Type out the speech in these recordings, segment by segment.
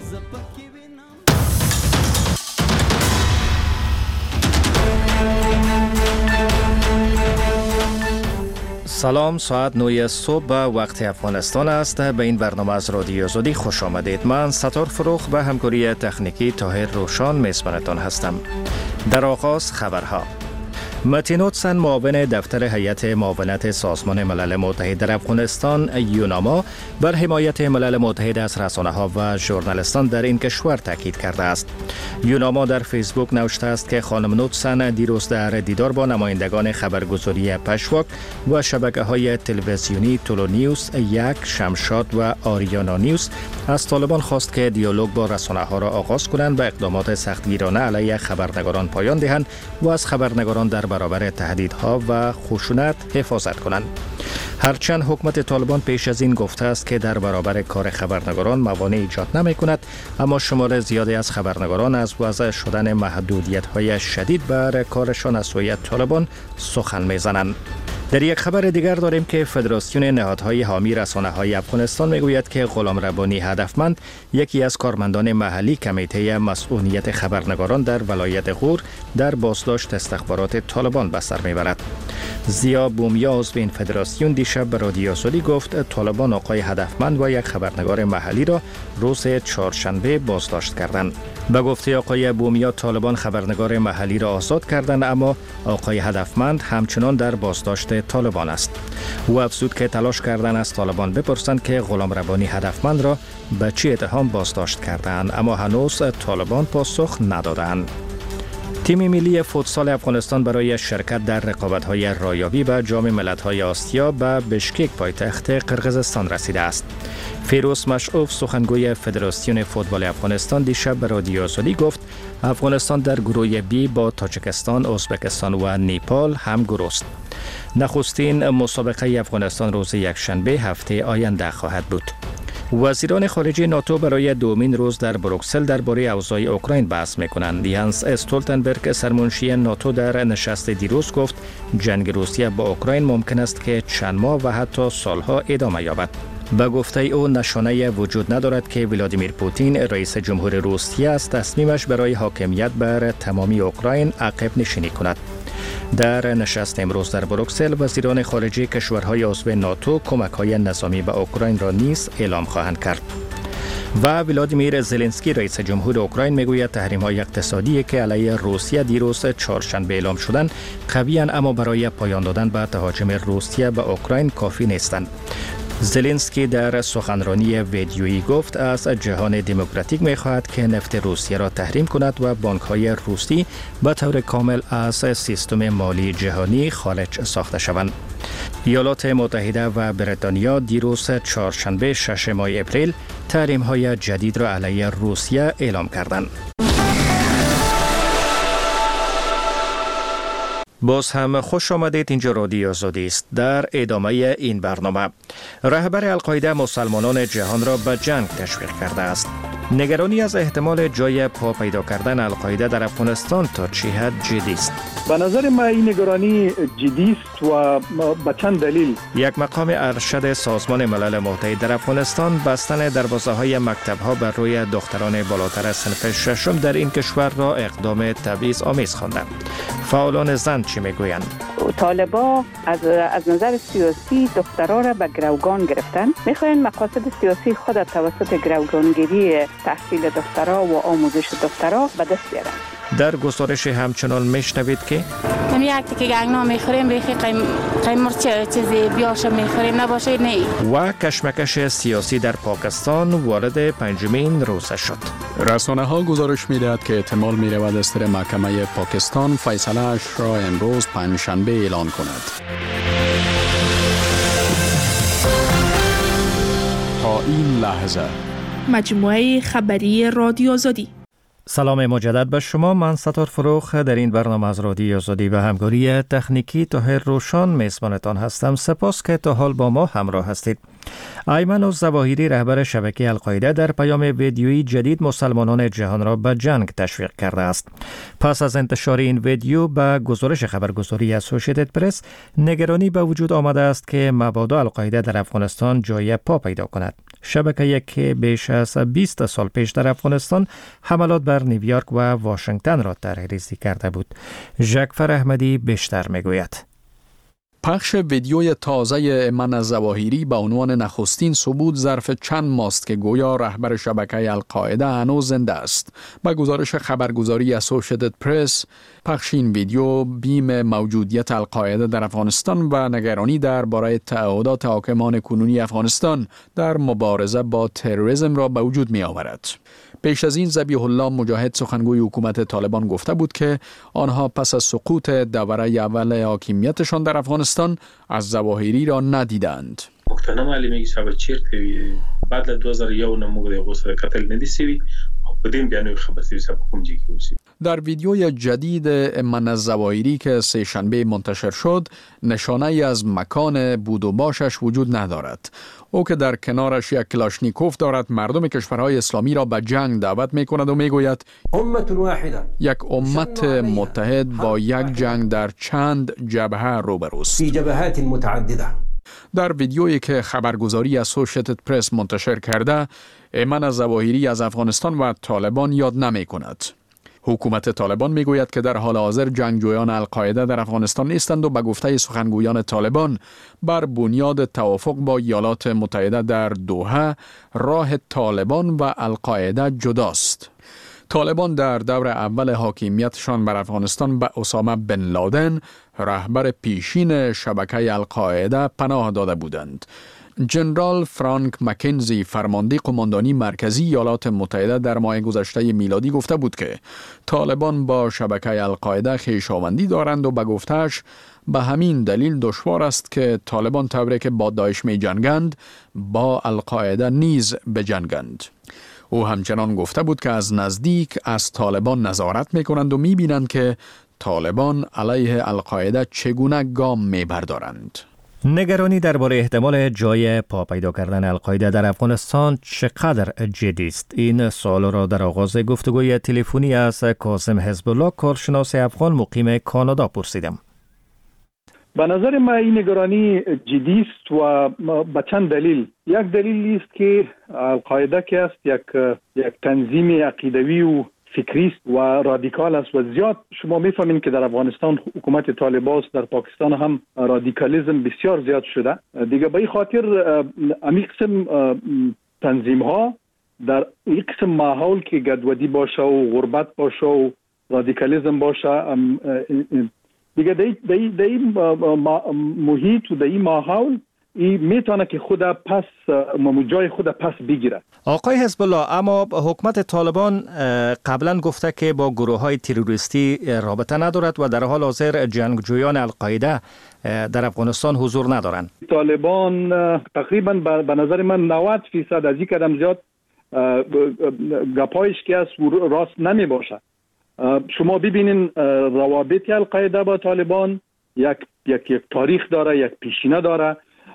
سلام، ساعت 9 صبح به وقت افغانستان است. به این برنامه از رادیو آزادی خوش آمدید. من ستار فروخ به همکاری تکنیکی طاهر روشان میزبانتان هستم. در آغاز خبرها. متین هودسون، معاون دفتر هیئت معاونت سازمان ملل متحد در افغانستان یوناما، بر حمایت ملل متحد از رسانه‌ها و ژورنالیستان در این کشور تاکید کرده است. یوناما در فیسبوک نوشته است که خانم هودسون دیروز در دیدار با نمایندگان خبرگزاری پشواک و شبکه‌های تلویزیونی تولو نیوز، یک، شمشاد و آریانا نیوز از طالبان خواست که دیالوگ با رسانه‌ها را آغاز کنند و اقدامات سختگیرانه علیه خبرنگاران پایان دهند و از خبرنگاران در برابر تهدیدها و خشونت حفاظت کنند. هرچند حکومت طالبان پیش از این گفته است که در برابر کار خبرنگاران موانع ایجاد نمی کند، اما شمار زیادی از خبرنگاران از وضع شدن محدودیت‌های شدید بر کارشان از سوی طالبان سخن می‌زنند. در یک خبر دیگر داریم که فدراسیون نهادهای حامی رسانه‌های افغانستان میگوید که غلام ربانی هدفمند، یکی از کارمندان محلی کمیته مسئولیت خبرنگاران در ولایت غور، در بازداشت استخبارات طالبان به سر میبرد. زیا بومیا عضو این فدراسیون دیشب به رادیو آزادی گفت طالبان آقای هدفمند و یک خبرنگار محلی را روز چهارشنبه بازداشت کردند. به گفته آقای بومیا، طالبان خبرنگار محلی را آزاد کردند، اما آقای هدفمند همچنان در بازداشت طالبان است. او افزود که تلاش کردند از طالبان بپرسند که غلام ربانی هدفمند را به چه اتهام بازداشت کردند، اما هنوز طالبان پاسخ ندادند. تیم ملی فوتسال افغانستان برای شرکت در رقابت‌های رایابی به جام ملت‌های آسیا به بشکک پایتخت قرقیزستان رسیده است. فیروز مشعوف، سخنگوی فدراسیون فوتبال افغانستان، دیشب به رادیو آزادی گفت افغانستان در گروه بی با تاجیکستان، ازبکستان و نیپال هم گروه است. نخستین مسابقه افغانستان روز یکشنبه هفته آینده خواهد بود. وزیران خارجه ناتو برای دومین روز در بروکسل درباره اوضاع اوکراین بحث می‌کنند. یانس استولتنبرگ، سرمنشی ناتو، در نشست دیروز گفت جنگ روسیه با اوکراین ممکن است که چند ماه و حتی سالها ادامه یابد. به گفته او نشانه وجود ندارد که ولادیمیر پوتین، رئیس جمهور روسیه، از تصمیمش برای حاکمیت بر تمامی اوکراین عقب نشینی کند. در نشست امروز در بروکسل، وزیران خارجه کشورهای عضو ناتو کمک‌های نظامی به اوکراین را نیز اعلام خواهند کرد. و ولادیمیر زلنسکی، رئیس جمهور اوکراین، میگوید تحریم‌های اقتصادی که علیه روسیه دیروز چهارشنبه اعلام شدند قوی‌اند، اما برای پایان دادن به تهاجم روسیه به اوکراین کافی نیستند. زلنسکی در سخنرانی ویدیویی گفت از جهان دموکراتیک می‌خواهد که نفت روسیه را تحریم کند و بانک‌های روسی به طور کامل از سیستم مالی جهانی خارج ساخته شوند. ایالات متحده و بریتانیا دیروز چهارشنبه 6 ماه اپریل تحریم‌های جدید را علیه روسیه اعلام کردند. باز هم خوش آمدید. اینجا رادیو آزادی است. در ادامه این برنامه، رهبر القاعده مسلمانان جهان را به جنگ تشویق کرده است. نگرانی از احتمال جای پا پیدا کردن القاعده در افغانستان تا چه حد جدی است؟ به نظر من این نگرانی جدی است و به چند دلیل. یک مقام ارشد سازمان ملل متحد در افغانستان بستن دروازه‌های مکتب‌ها بر روی دختران بالاتر از صنف ششم در این کشور را اقدام تبعیض‌آمیز خواندند. فعالان زن چی میگویند؟ طالبا از نظر سیاسی دخترها را به گروگان گرفتن، میخواین مقاصد سیاسی خود توسط گروگانگیری تحصیل دخترها و آموزش دخترها به دست بیارن. در گزارش همچنان میشنوید که هم یک تیکه گنگنا میخوریم بیخی قیمرچ چیزی بیاشم میخوریم نباشه نه. و کشمکش سیاسی در پاکستان وارد 5مین روزه شد. رسانه ها گزارش میدهد که احتمال میرود دستور محکمه پاکستان فیصله اش را امروز پنجشنبه اعلان کند. تا این لحظه مجموعه خبری رادیو آزادی. سلام مجدد به شما. من ستار فروخ در این برنامه از رادیو آزادی و همکاری تکنیکی طاهر روشان میزبانتان هستم. سپاس که تا حال با ما همراه هستید. ایمن الظواهری رهبر شبکه القاعده در پیام ویدیویی جدید مسلمانان جهان را به جنگ تشویق کرده است. پس از انتشار این ویدیو به گزارش خبرگزاری اسوسییتد پرس نگرانی به وجود آمده است که مبادا القاعده در افغانستان جای پا پیدا کند. شبکه که بیش از 20 سال پیش در افغانستان حملات بر نیویورک و واشنگتن را طرح‌ریزی کرده بود. ژکفر احمدی بیشتر میگوید. پخش ویدیوی تازه ایمن الظواهری به عنوان نخستین ثبوت ظرف چند ماست که گویا رهبر شبکه القاعده هنوز زنده است. با گزارش خبرگزاری اسوسییتد پرس، پخش این ویدیو بیم موجودیت القاعده در افغانستان و نگرانی درباره تعهدات حاکمان کنونی افغانستان در مبارزه با تروریسم را به وجود می آورد. پیش از این ذبیح الله مجاهد سخنگوی حکومت طالبان گفته بود که آنها پس از سقوط دوره اول حاکمیتشان در افغانستان از ظواهری را ندیدند. مختنم علی میگی شب چیرته بعد له 2001 نموږ د غوسه قتل ندی سوي او په دې بیانوي خبر سوي چې کوم ځای کې اوسي. در ویدیوی جدید ایمن الظواهری که سه شنبه منتشر شد نشانه ای از مکان بود و باشش وجود ندارد. او که در کنارش یک کلاشنیکوف دارد مردم کشورهای اسلامی را به جنگ دعوت می کند و می گوید یک امت متحد با یک جنگ در چند جبهه روبروست. فی جبهات متعدده. در ویدیویی که خبرگزاری اسوسییتد پرس منتشر کرده، ایمن الظواهری از افغانستان و طالبان یاد نمی کند. حکومت طالبان می گوید که در حال حاضر جنگجویان القاعده در افغانستان نیستند و به گفته سخنگویان طالبان بر بنیاد توافق با ایالات متحده در دوحه راه طالبان و القاعده جداست. طالبان در دور اول حاکمیتشان بر افغانستان به اسامه بن لادن رهبر پیشین شبکه القاعده پناه داده بودند. جنرال فرانک مکنزی فرمانده قماندانی مرکزی ایالات متحده در ماه گذشته میلادی گفته بود که طالبان با شبکه القاعده خویشاوندی دارند و به گفته‌اش به همین دلیل دشوار است که طالبان طوری که با داعش می جنگند با القاعده نیز بجنگند. او همچنان گفته بود که از نزدیک از طالبان نظارت می کنند و می بینند که طالبان علیه القاعده چگونه گام می بردارند. نگرانی درباره احتمال جای پا پیدا کردن القاعده در افغانستان چقدر جدی است؟ این سوال را در آغاز گفتگوی تلفنی از کاظم حزب الله کارشناس افغان مقیم کانادا پرسیدم. به نظر من این نگرانی جدی است و به چند دلیل. یک دلیل است که القاعده که است یک تنظیم عقیدوی و فکری است و رادیکال است و زیاد شما میفهمین که در افغانستان حکومت طالبان است، در پاکستان هم رادیکالیسم بسیار زیاد شده. دیگه به این خاطر امی قسم تنظیم ها در این قسم ماحول که گدودی باشه و غربت باشه و رادیکالیسم باشه دیگه در این محیط و در این ماحول این میتونه که خود پس جای خود پس بگیره. آقای حزب الله، اما حکومت طالبان قبلا گفته که با گروه های تروریستی رابطه ندارد و در حال حاضر جنگجویان القاعده در افغانستان حضور ندارند. طالبان تقریبا به نظر من 90% از این قدم زیاد گپایش که از راست نمی باشه. شما ببینین روابط القاعده با طالبان یک تاریخ داره، یک پیشینه داره.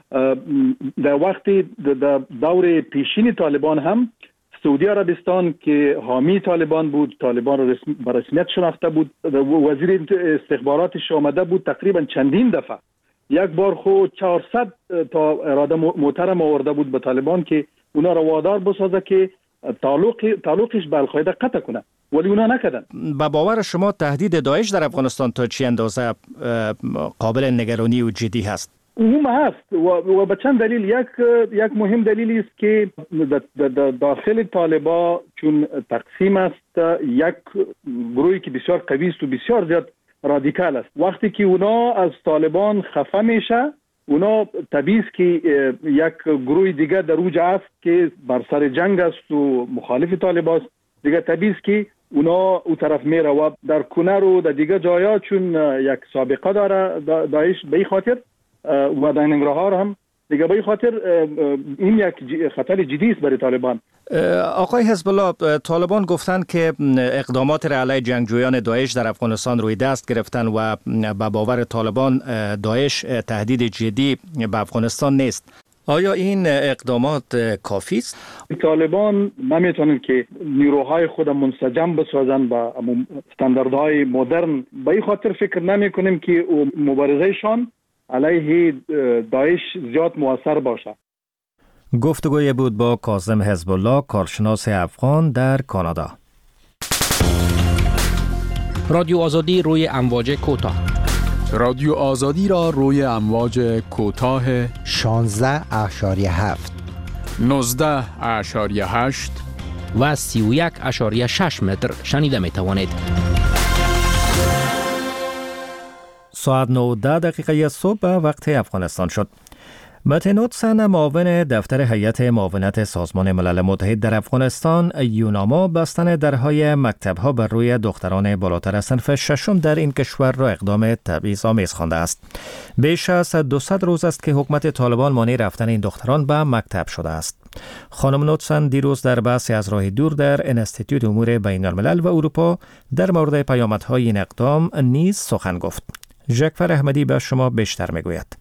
در وقت دور پیشین طالبان هم سعودی عربستان که حامی طالبان بود، طالبان را به رسمیت شناخته بود، وزیر استخباراتش آمده بود تقریبا چندین دفعه. یک بار خود 400 تا اراده محترم آورده بود به طالبان که اونا را وادار بسازه که تعلقش به القاعده قطع کنه، ولی اونا نکردن. با باور شما تهدید داعش در افغانستان تا چه اندازه قابل نگرانی و جدی هست؟ عموم هست و به چند دلیل. یک مهم دلیل است که داخل طالبان چون تقسیم است، یک گروهی که بسیار قوی است و بسیار زیاد رادیکال است. وقتی که اونا از طالبان خفه میشه، اونا طبیعی است که یک گروه دیگه در اوج است که بر سر جنگ است و مخالف طالبان است، دیگه طبیعی است که اونا او طرف میره و در کنر و در دیگه جایا چون یک سابقه داره داعش به این خاطر و در ننگرهار هم دیگه به این خاطر این یک خطر جدی است برای طالبان. آقای حزب الله، طالبان گفتند که اقدامات را علیه جنگجویان داعش در افغانستان روی دست گرفتن و به باور طالبان داعش تهدید جدی به افغانستان نیست. آیا این اقدامات کافی است؟ طالبان نمیتونن که نیروهای خود منسجم بسازن با استانداردهای مدرن. به این خاطر فکر نمی کنیم که مبارزهشان علیه داعش زیاد مؤثر باشه. گفتگوی بود با کاظم حزب الله، کارشناس افغان در کانادا. رادیو آزادی روی امواج کوتاه. رادیو آزادی را روی امواج کوتاه 16.7 19.8 و 31.6 متر شنیده می توانید. ساعت 9:10 صبح به وقت افغانستان شد. متن نوتسن، معاون دفتر هیئت معاونت سازمان ملل متحد در افغانستان یوناما، بستن درهای مکتب‌ها بر روی دختران بالاتر از صنف ششم در این کشور را اقدام تبعیض‌آمیز خوانده است. بیش از 200 روز است که حکومت طالبان مانع رفتن این دختران به مکتب شده است. خانم نوتسن دیروز در بحثی از راه دور در انستیتوت امور بین الملل و اروپا در مورد پیامدهای این اقدام نیز سخن گفت. ژکفر احمدی به شما بیشتر میگوید.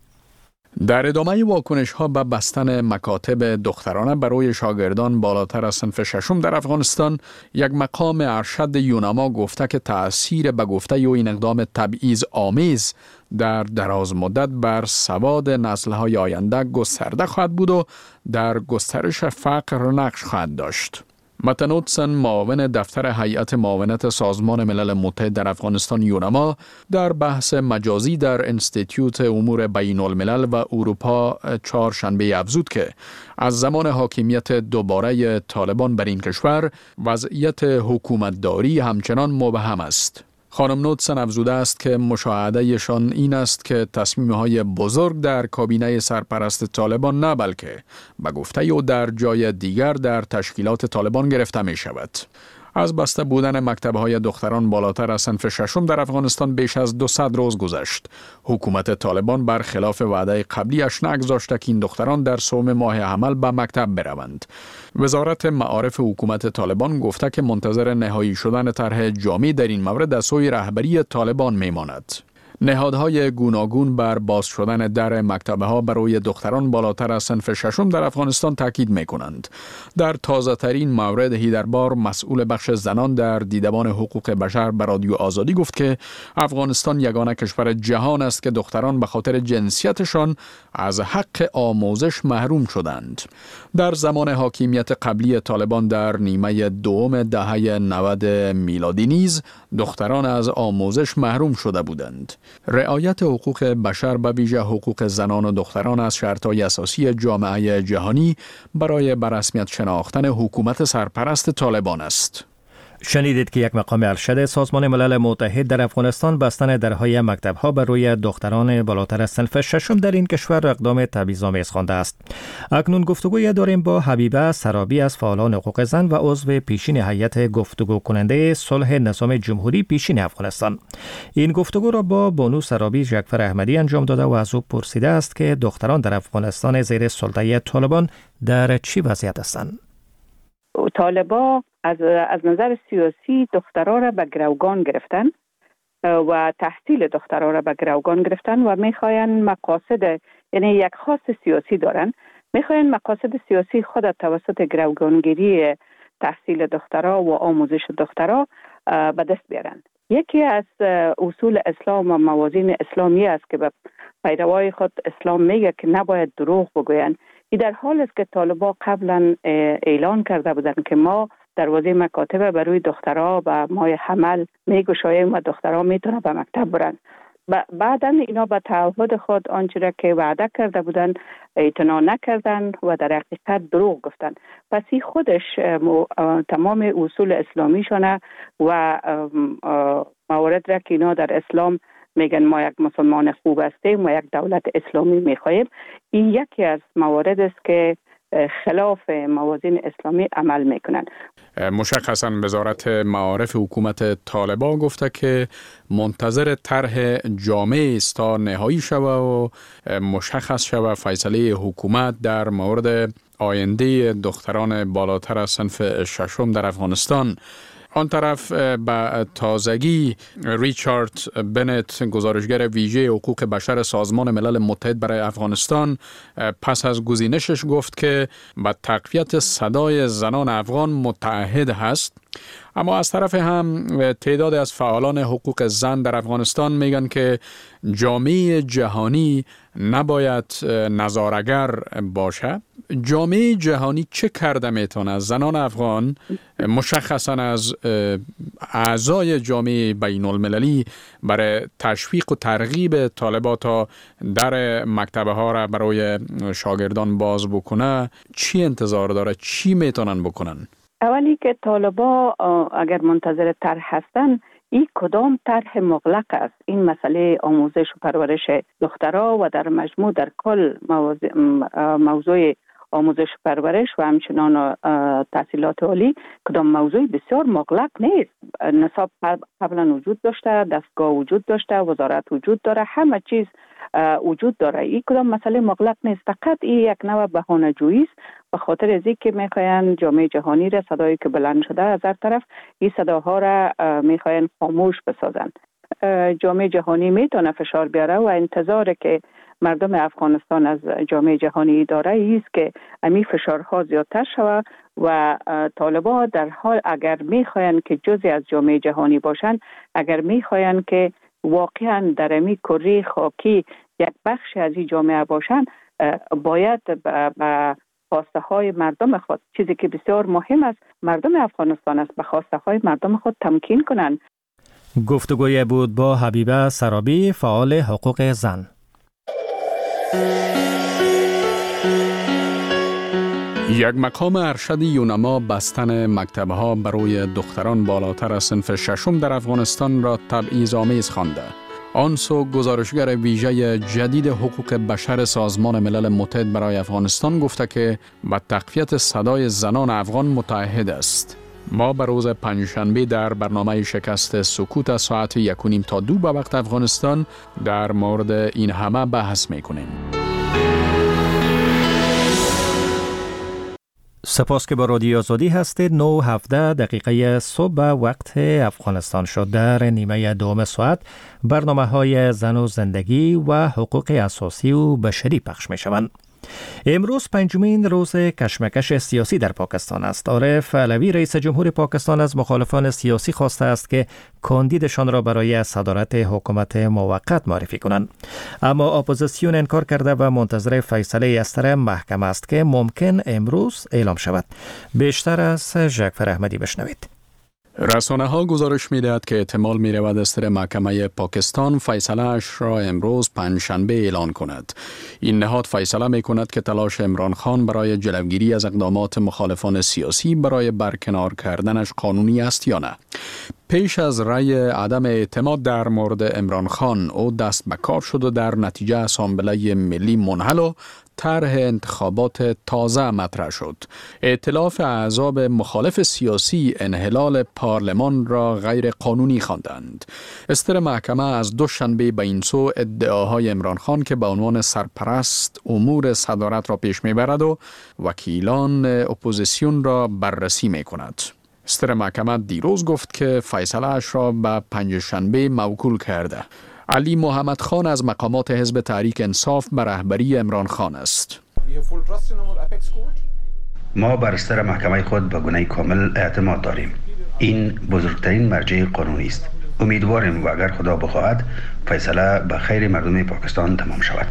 در ادامه واکنش‌ها به بستن مکاتب دخترانه برای شاگردان بالاتر از صنف ششم در افغانستان، یک مقام ارشد یوناما گفته که تأثیر به گفته این اقدام تبعیض آمیز در دراز مدت بر سواد نسل‌های آینده گسترده خواهد بود و در گسترش فقر نقش خواهد داشت. متن نوتسن، معاون دفتر هیئت معاونت سازمان ملل متحد در افغانستان یوناما، در بحث مجازی در انستیتوت امور بین الملل و اروپا چهارشنبه افزود که از زمان حاکمیت دوباره طالبان بر این کشور وضعیت حکومتداری همچنان مبهم است. خانم نوتسن افزوده است که مشاهدهشان این است که تصمیم‌های بزرگ در کابینه سرپرست طالبان نه بلکه به گفته او در جای دیگر در تشکیلات طالبان گرفته می شود. از بسته بودن مکتب‌های دختران بالاتر از صنف ششم در افغانستان بیش از 200 روز گذشت. حکومت طالبان برخلاف وعده قبلیش نگذاشته که این دختران در صوم ماه حمل به مکتب بروند. وزارت معارف حکومت طالبان گفته که منتظر نهایی شدن طرح جامع در این مورد از سوی رهبری طالبان میماند. نهادهای گوناگون بر باز شدن در مکتب‌ها برای دختران بالاتر از صنف ششم در افغانستان تاکید می‌کنند. در تازه‌ترین مورد هیدربار، مسئول بخش زنان در دیدبان حقوق بشر به رادیو آزادی گفت که افغانستان یگانه کشور جهان است که دختران به خاطر جنسیتشان از حق آموزش محروم شدند. در زمان حاکمیت قبلی طالبان در نیمه دوم دهه 90 میلادی نیز دختران از آموزش محروم شده بودند. رعایت حقوق بشر به ویژه حقوق زنان و دختران از شرط‌های اساسی جامعه جهانی برای به رسمیت شناختن حکومت سرپرست طالبان است. شنیدید که یک مقام ارشد سازمان ملل متحد در افغانستان بستن درهای مکتب‌ها بر روی دختران بالاتر از صنف ششم در این کشور اقدام تبعیض‌آمیز خوانده است. اکنون گفتگوی داریم با حبیبه سرابی از فعالان حقوق زن و عضو پیشین هیئت گفتگو کننده صلح نظام جمهوری پیشین افغانستان. این گفتگو را با بانو سرابی ژکفر احمدی انجام داده و از او پرسیده است که دختران در افغانستان زیر سلطه طالبان در چی وضعیت هستند؟ طالبان از نظر سیاسی دخترها را به گروگان گرفتن و تحصیل دخترها را به گروگان گرفتن و میخواین مقاصد، یعنی یک خواست سیاسی دارن، میخواین مقاصد سیاسی خود توسط گروگانگیری تحصیل دخترها و آموزش دخترها به دست بیارن. یکی از اصول اسلام و موازین اسلامی است که به پیروای خود اسلام میگه که نباید دروغ بگوین. این در حال است که طالبان قبلا اعلان کرده بودند که ما دروازه مکاتب برای دخترها به ماه حمل میگشاییم و دخترها میتونن به مکتب برن. بعدا اینا به تعهد خود آنچه را که وعده کرده بودن اعتنا نکردن و در حقیقت دروغ گفتن. پس این خودش تمام اصول اسلامیشونه و موارد را که اینا در اسلام میگن ما یک مسلمان خوب هستیم و یک دولت اسلامی میخواهیم، این یکی از موارد است که خلاف موازین اسلامی عمل میکنن. مشخصاً وزارت معارف حکومت طالبان گفته که منتظر طرح جامع است تا نهایی شود و مشخص شود فیصله حکومت در مورد آینده دختران بالاتر از صنف ششم در افغانستان. آن طرف به تازگی ریچارد بنت گزارشگر ویژه حقوق بشر سازمان ملل متحد برای افغانستان پس از گزینشش گفت که به تقویت صدای زنان افغان متعهد هست. اما از طرف هم تعداد از فعالان حقوق زن در افغانستان میگن که جامعه جهانی نباید نظاره‌گر باشه. جامعه جهانی چه کرده میتونه زنان افغان مشخصا از اعضای جامعه بین المللی برای تشویق و ترغیب طالبات در مکتبه ها را برای شاگردان باز بکنه چی انتظار داره؟ چی میتونن بکنن؟ اولی که طالبا اگر منتظر طرح هستن، این کدام طرح مغلق است؟ این مسئله آموزش و پرورش دخترها و در مجموع در کل موضوع آموزش و پرورش و همچنان تحصیلات عالی کدام موضوع بسیار مغلق نیست. نصاب قبلا وجود داشته، دستگاه وجود داشته، وزارت وجود داره، همه چیز وجود داره. این کدام مسئله مغلق نیست، فقط این یک نوع بهانه‌جویی است به خاطر از اینکه میخواین جامعه جهانی را صدایی که بلند شده از هر طرف این صداها را میخواین خاموش بسازن. جامعه جهانی میتونه فشار بیاره و انتظاره که مردم افغانستان از جامعه جهانی داره است که امی فشارها زیادتر شود و طالبان در حال اگر میخواین که جزئی از جامعه جهانی باشن، اگر میخواین که واقعا در امی کره خاکی یک بخش از این جامعه باشن، باید به خواسته های مردم خود، چیزی که بسیار مهم است مردم افغانستان است، به خواسته های مردم خود تمکین کنند. گفتگوی بود با حبیبه سرابی، فعال حقوق زن. یک مقام ارشد یونما بستن مکتبه ها برای دختران بالاتر از صنف ششم در افغانستان را تبعیض‌آمیز خوانده. آنسو گزارشگر ویژه جدید حقوق بشر سازمان ملل متحد برای افغانستان گفته که به تقویت صدای زنان افغان متعهد است. ما به روز پنجشنبه در برنامه شکست سکوت ساعت 1:30 تا 2 به وقت افغانستان در مورد این همه بحث میکنیم. سپاس که با رادیو آزادی هستید. 9:17 صبح وقت افغانستان شد. در نیمه دوم ساعت برنامه های زن و زندگی و حقوق اساسی و بشری پخش می شوند. امروز پنجمین روز کشمکش سیاسی در پاکستان است. عارف علوی رئیس جمهور پاکستان از مخالفان سیاسی خواسته است که کاندیدشان را برای صدارت حکومت موقت معرفی کنند. اما اپوزیسیون انکار کرده و منتظر فیصله از طرف محکمه است که ممکن امروز اعلام شود. بیشتر از جعفر احمدی بشنوید. رسانه ها گزارش می دهد که احتمال می رود دستور محکمه پاکستان فیصله اش را امروز پنجشنبه اعلان کند. این نهاد فیصله می کند که تلاش عمران خان برای جلوگیری از اقدامات مخالفان سیاسی برای برکنار کردنش قانونی است یا نه. پیش از رأی عدم اعتماد در مورد عمران خان او دست به کار شد و در نتیجه اسامبله ملی منحل و طرح انتخابات تازه مطرح شد. ائتلاف احزاب مخالف سیاسی انحلال پارلمان را غیر قانونی خواندند. استر محکمه از دوشنبه به این سو ادعاهای عمران خان که به عنوان سرپرست امور صدارت را پیش میبرد و وکیلان اپوزیسیون را بررسی میکند. استر محکمه دیروز گفت که فیصله اش را به پنجشنبه موکول کرده. علی محمد خان از مقامات حزب تحریک انصاف به رهبری عمران خان است. ما بر استر محکمه خود به گونه کامل اعتماد داریم. این بزرگترین مرجع قانونی است. امیدواریم و اگر خدا بخواهد فیصله به خیر مردم پاکستان تمام شود.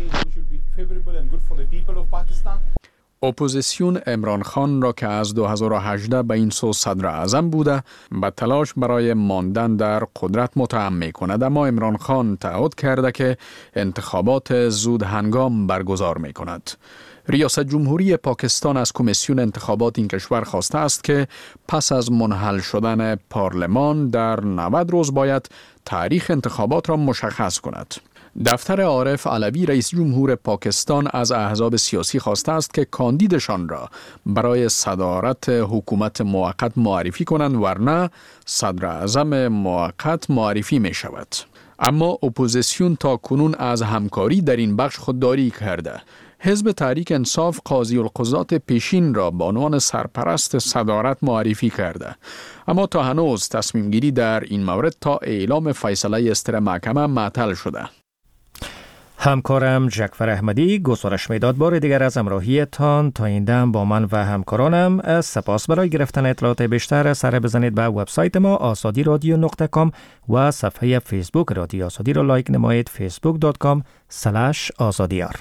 اپوزیسیون عمران خان را که از 2018 به این سو صدر اعظم بوده به تلاش برای ماندن در قدرت متهم می کند، اما عمران خان تعهد کرده که انتخابات زود هنگام برگزار می کند. ریاست جمهوری پاکستان از کمیسیون انتخابات این کشور خواسته است که پس از منحل شدن پارلمان در 90 روز باید تاریخ انتخابات را مشخص کند. دفتر عارف علوی رئیس جمهور پاکستان از احزاب سیاسی خواسته است که کاندیدشان را برای صدارت حکومت موقت معرفی کنند، ورنه صدر اعظم موقت معرفی می شود. اما اپوزیسیون تا کنون از همکاری در این بخش خودداری کرده. حزب تحریک انصاف قاضی القضات پیشین را به عنوان سرپرست صدارت معرفی کرده، اما تا هنوز تصمیم گیری در این مورد تا اعلام فیصله استر محکمه معطل شده. همکارم جعفر احمدی گزارش میداد. بار دیگر از همراهیتان تا این دم با من و همکارانم سپاس. برای گرفتن اطلاعات بیشتر سر بزنید به وبسایت ما azadiradio.com و صفحه فیسبوک رادیو آزادی را لایک نمایید facebook.com/azadiyar.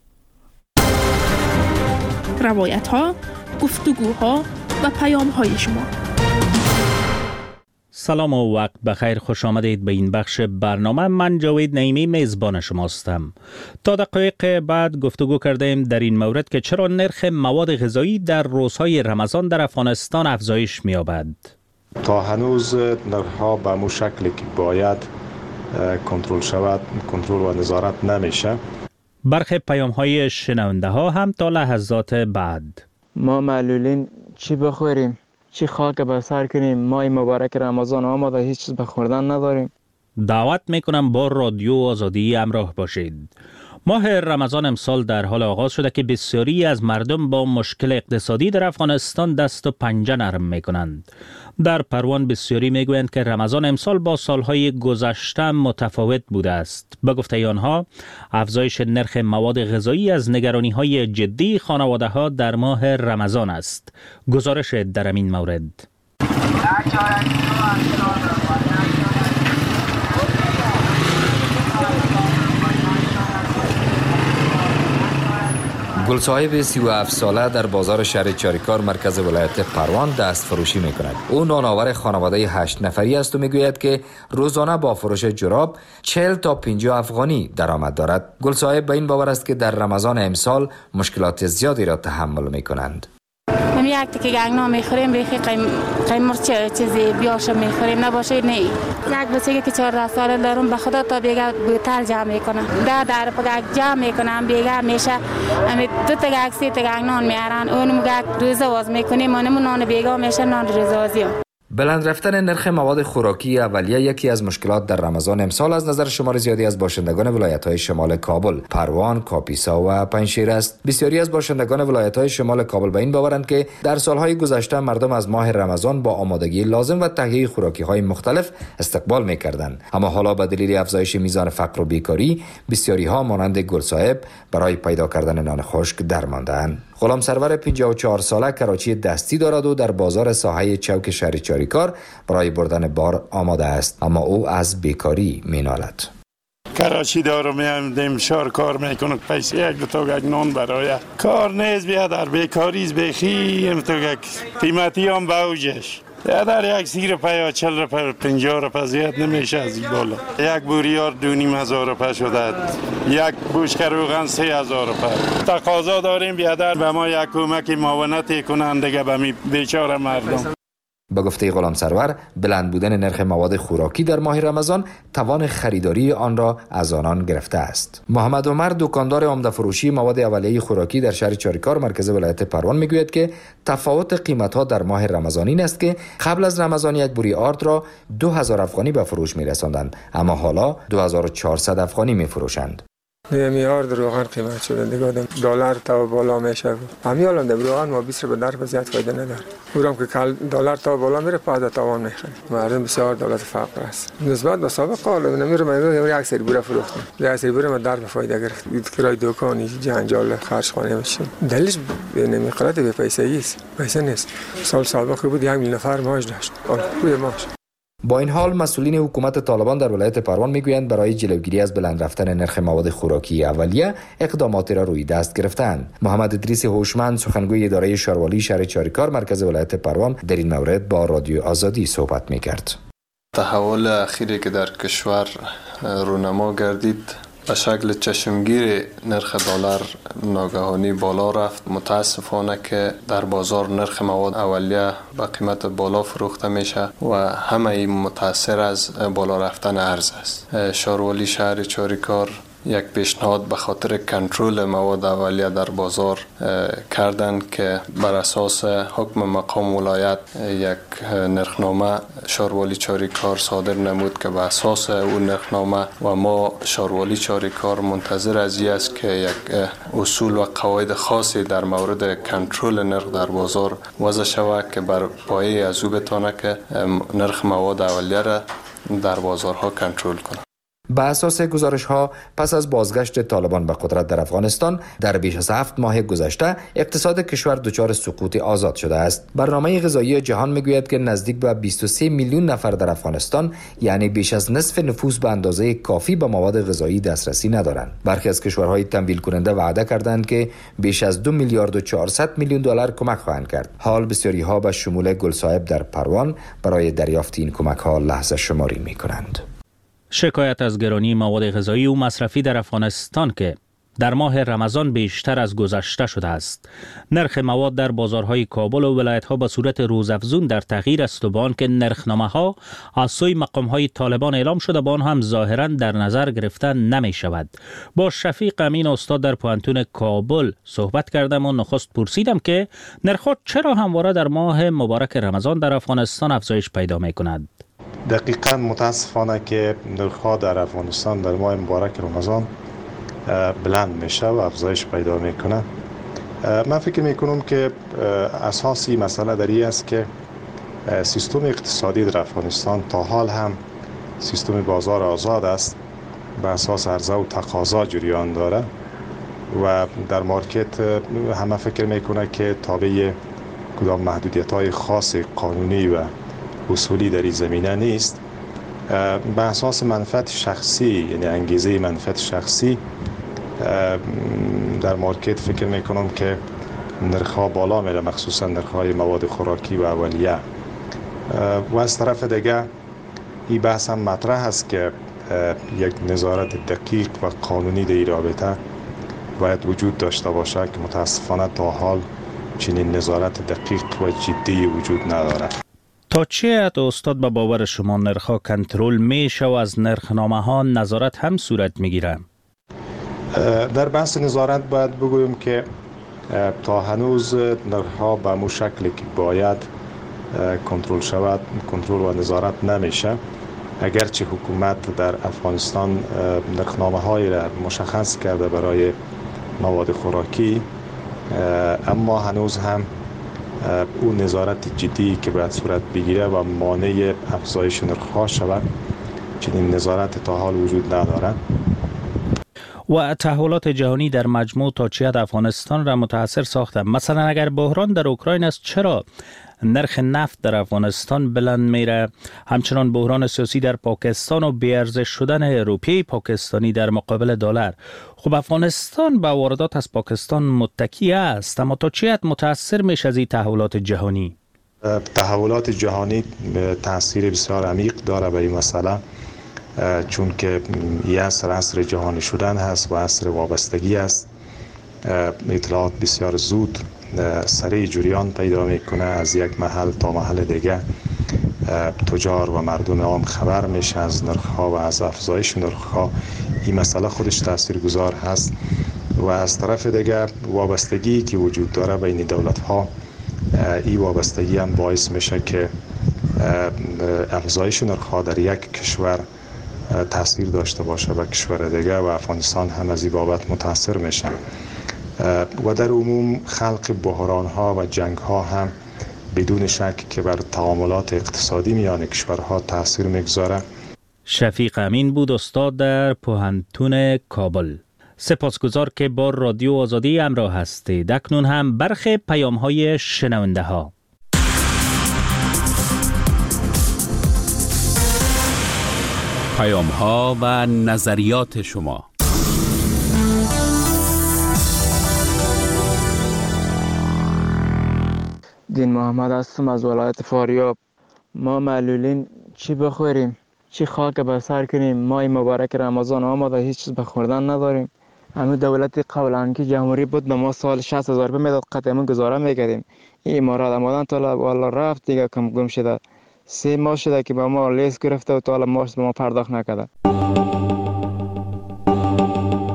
روایت ها، گفتگوها و پیام های شما. سلام و وقت بخیر، خوش آمدید به این بخش برنامه. من جاوید نعیمی میزبان شماستم. تا دقایق بعد گفتگو کردیم در این مورد که چرا نرخ مواد غذایی در روزهای رمضان در افغانستان افزایش می‌یابد. تا هنوز نرخ‌ها به مو شکلی که باید کنترل شود، کنترل و نظارت نمیشه. برخی پیام‌های شنونده هم تا لحظات بعد. ما معلولین چی بخوریم؟ چی خاک به سر کنیم؟ ماه مبارک رمضان آمده، هیچ چیز به خوردن نداریم. دعوت میکنم با رادیو آزادی همراه باشید. ماه رمضان امسال در حال آغاز شده که بسیاری از مردم با مشکل اقتصادی در افغانستان دست و پنجه نرم میکنند. در پروان بسیاری میگویند که رمضان امسال با سالهای گذشته متفاوت بوده است. به گفته آنها افزایش نرخ مواد غذایی از نگرانی‌های جدی خانواده‌ها در ماه رمضان است. گزارش در این مورد. گلصاحب 37 ساله در بازار شهر چاریکار مرکز ولایت پروان دست فروشی می کند. او نانآور خانواده 8 نفری است و می گوید که روزانه با فروش جراب 40 تا 50 افغانی درآمد دارد. گلصاحب به این باور است که در رمضان امسال مشکلات زیادی را تحمل می کنند. یک تکی گنگنا میخوریم، بیخی قیمرچ چیزی بیاش میخوریم، نباشه نه. یک بچه که 14 ساله دارم به خدا تا بیگه بوتل جمع میکنم، در پدک جمع میکنم، بیگه میشه امی 2 تا 3 تا گنگنان میارن، اونم گه روزه واز میکنیم، منم نان بیگه میشه نان روزه وازی. بلند رفتن نرخ مواد خوراکی اولیه یکی از مشکلات در رمضان امسال از نظر شمار زیادی از باشندگان ولایت‌های شمال کابل، پروان، کاپیسا و پنجشیر است. بسیاری از باشندگان ولایت‌های شمال کابل به این باورند که در سالهای گذشته مردم از ماه رمضان با آمادگی لازم و تهیه خوراکی‌های مختلف استقبال می‌کردند، اما حالا به دلیل افزایش میزان فقر و بیکاری بسیاری‌ها مانند گلصاحب برای پیدا کردن نان خشک درمانده‌اند. غلام سرور 54 ساله کراچی دستی دارد و در بازار ساحه چوک شهر چاریکار برای بردن بار آماده است، اما او از بیکاری مینالد. کراچی دارم، میام شهر کار میکنم، پیسه 1-2 تا نان برای کار نیست، بیا در بیکاری بخی ام تو قیمتی هم باوجش در 1 30 روپیه یا 40 روپیه 50 روپیه زیاد نمیشه از این بالا. 1 بوریار 2,500 روپیه شده، 1 بوشک روغن 3,000 روپیه. تقاضا داریم بیادر به ما یک کمک معاونت کنند دیگه به می بیچاره مردم. به گفته غلام سرور بلند بودن نرخ مواد خوراکی در ماه رمضان توان خریداری آن را از آنان گرفته است. محمد عمر دکاندار عمده فروشی مواد اولیه خوراکی در شهر چاریکار مرکز ولایت پروان میگوید که تفاوت قیمت‌ها در ماه رمضان این است که قبل از رمضان 1 بوری آرد را 2000 افغانی به فروش می‌رساندند، اما حالا 2400 افغانی می‌فروشند. نمیار روغن قیمت شده دیگه، دلار تا بالا میشه. همین الان روغن ما 20 به در زیاد فایده نداره. اونم که دلار تا بالا میره پاده تاوان میخره. مردم بسیار دولت فقر است. نسبت به سابق قال نمیره، من یک سری بوره فروختم. یک سری بوره من در به فایده گرفت. کرای دکانی جنجال خرج خانه میشه. دلیلش نمیخره به پیسه است. پیسه نیست. سال سابق بود 1 میلیون نفر معاش داشت. روی معاش. با این حال مسئولین حکومت طالبان در ولایت پروان میگویند برای جلوگیری از بلند رفتن نرخ مواد خوراکی اولیه اقداماتی را روی دست گرفتند. محمد ادریس هوشمند سخنگوی اداره شاروالی شهر چاریکار مرکز ولایت پروان در این مورد با رادیو آزادی صحبت میکرد. تحول اخیری که در کشور رونما گردید به شکل چشمگیر نرخ دلار ناگهانی بالا رفت. متاسفانه که در بازار نرخ مواد اولیه به قیمت بالا فروخته میشه و همه این متاثر از بالا رفتن ارز است. شاروالی شهر چاریکار یک پیشنهاد به خاطر کنترل مواد اولیه در بازار کردند که بر اساس حکم مقام ولایت یک نرخنامه شاروالی چاری کار صادر نمود که به اساس اون نرخنامه و ما شاروالی چاری کار منتظر از این است که یک اصول و قواعد خاصی در مورد کنترل نرخ در بازار وضع شود که بر پایه از او بتونه که نرخ مواد اولیه را در بازارها کنترل کنه. به اساس گزارش‌ها پس از بازگشت طالبان به قدرت در افغانستان در بیش از 7 ماه گذشته اقتصاد کشور دچار سقوط آزاد شده است. برنامه غذایی جهان میگوید که نزدیک به 23 میلیون نفر در افغانستان یعنی بیش از نصف نفوس به اندازه کافی به مواد غذایی دسترسی ندارند. برخی از کشورهای تمویل کننده وعده کردند که بیش از 2 میلیارد و 400 میلیون دلار کمک خواهند کرد. حال بسیاری‌ها به شمول گلصاحب در پروان برای دریافت این کمک‌ها لحظه شماری می‌کنند. شکایت از گرانی مواد غذایی و مصرفی در افغانستان که در ماه رمضان بیشتر از گذشته شده است. نرخ مواد در بازارهای کابل و ولایت‌ها به صورت روزافزون در تغییر است و با آنکه نرخنامه‌ها از سوی مقام‌های طالبان اعلام شده با آن هم ظاهراً در نظر گرفته نمی‌شود. با شفیق امین استاد در پوهنتون کابل صحبت کردم و نخست پرسیدم که نرخ‌ها چرا همواره در ماه مبارک رمضان در افغانستان افزایش پیدا می‌کند. دقیقاً متاسفانه که نرخ‌ها در افغانستان در ماه مبارک رمضان بلند میشه و افزایش پیدا میکنه. من فکر میکنم که اساسی مسئله در این است که سیستم اقتصادی در افغانستان تا حال هم سیستم بازار آزاد است، به اساس عرضه و تقاضا جریان داره و در مارکت همه فکر میکنه که تابع کدام محدودیت‌های خاص قانونی و اصولی در این زمینه نیست. به اساس منفعت شخصی، یعنی انگیزه منفعت شخصی در مارکت فکر میکنم که نرخ‌ها بالا میره، مخصوصا نرخ‌های مواد خوراکی و اولیه. و از طرف دیگه این بحث هم مطرح است که یک نظارت دقیق و قانونی در این رابطه باید وجود داشته باشه که متاسفانه تا حال چنین نظارت دقیق و جدی وجود نداره. تا چه حد استاد به باور شما نرخ‌ها کنترل میشه و از نرخنامه‌ها نظارت هم صورت میگیره؟ در بحث نظارت باید بگویم که تا هنوز نرخ‌ها به مو شکلی که باید کنترل شود کنترل و نظارت نمیشه. اگرچه حکومت در افغانستان نرخنامه‌هایی را مشخص کرده برای مواد خوراکی، اما هنوز هم اون نظارت جدی که باید صورت بگیره و مانع افزایش نرخ‌ها شود چنین نظارت تا حال وجود نداره. و تحولات جهانی در مجموع تا چه حد افغانستان را متاثر ساخته؟ مثلا اگر بحران در اوکراین است چرا نرخ نفت در افغانستان بلند میره؟ همچنان بحران سیاسی در پاکستان و بی‌ارزش شدن روپیه پاکستانی در مقابل دلار. خب افغانستان به واردات از پاکستان متکی است، اما تا چه حد متاثر میشه از این تحولات جهانی؟ تحولات جهانی تاثیر بسیار عمیق داره به این مسئله، چون که یه عصر جهانی شدن هست و عصر وابستگی است. اطلاعات بسیار زود سریع جریان پیدا میکنه، از یک محل تا محل دیگه تجار و مردم عام خبر میشه از نرخ‌ها و از افزایش نرخ‌ها. این مسئله خودش تاثیرگذار هست و از طرف دیگه وابستگی که وجود داره بین دولت‌ها، این وابستگی هم باعث میشه که افزایش نرخ‌ها در یک کشور تاثیر داشته باشه و کشور دیگه و افغانستان هم از این بابت متاثر میشه. و در عموم خلق بحران‌ها و جنگ‌ها هم بدون شک که بر تعاملات اقتصادی میان کشورها تاثیر میگذاره. شفیق امین بود، استاد در پوهنتون کابل. سپاسگزار که با رادیو آزادی همراه هستید. اکنون هم برخی پیام‌های شنونده‌ها. پیام‌ها و نظریات شما. دین محمد هستم از ولایت فاریاب. ما معلولین چی بخوریم؟ چی خاک به سر کنیم؟ ماه مبارک رمضان آمده، هیچ چیز به خوردن نداریم. همین دولت قبلا که جمهوری بود به ما سال 60,000 روپیه میداد، قطعا گزاره میکردیم. این امارات آمدن تا والا رفت دیگه، کم گم شده. 3 ماه شده که به ما لیست گرفته و تا حالا ماش به ما پرداخت نکرده.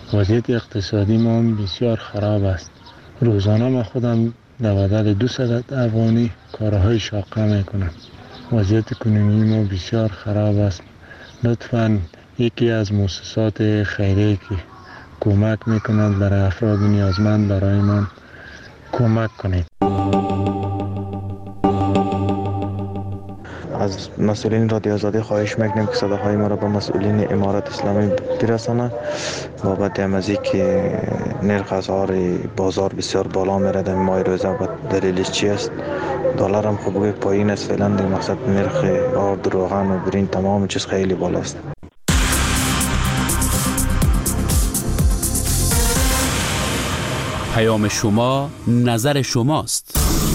وضعیت اقتصادی ما بسیار خراب است. روزانه من خودم در بدل 200 افغانی کارهای شاقه میکنم. وضعیت کنونی ما بسیار خراب است. لطفاً یکی از مؤسسات خیریه که کمک میکند برای افراد نیازمند برای من کمک کنید. از مسئولین رادیو آزادی خواهش میکنیم که صداهای ما را به مسئولین امارت اسلامی برسانند بابت امازی که نرخ اسعار بازار بسیار بالا میره در ماه روزه و دلیلش چی است؟ دلار هم خوب پایین است فعلا، در مقصد نرخ آرد روغن و برین تمام چیز خیلی بالا است. پیام شما نظر شماست.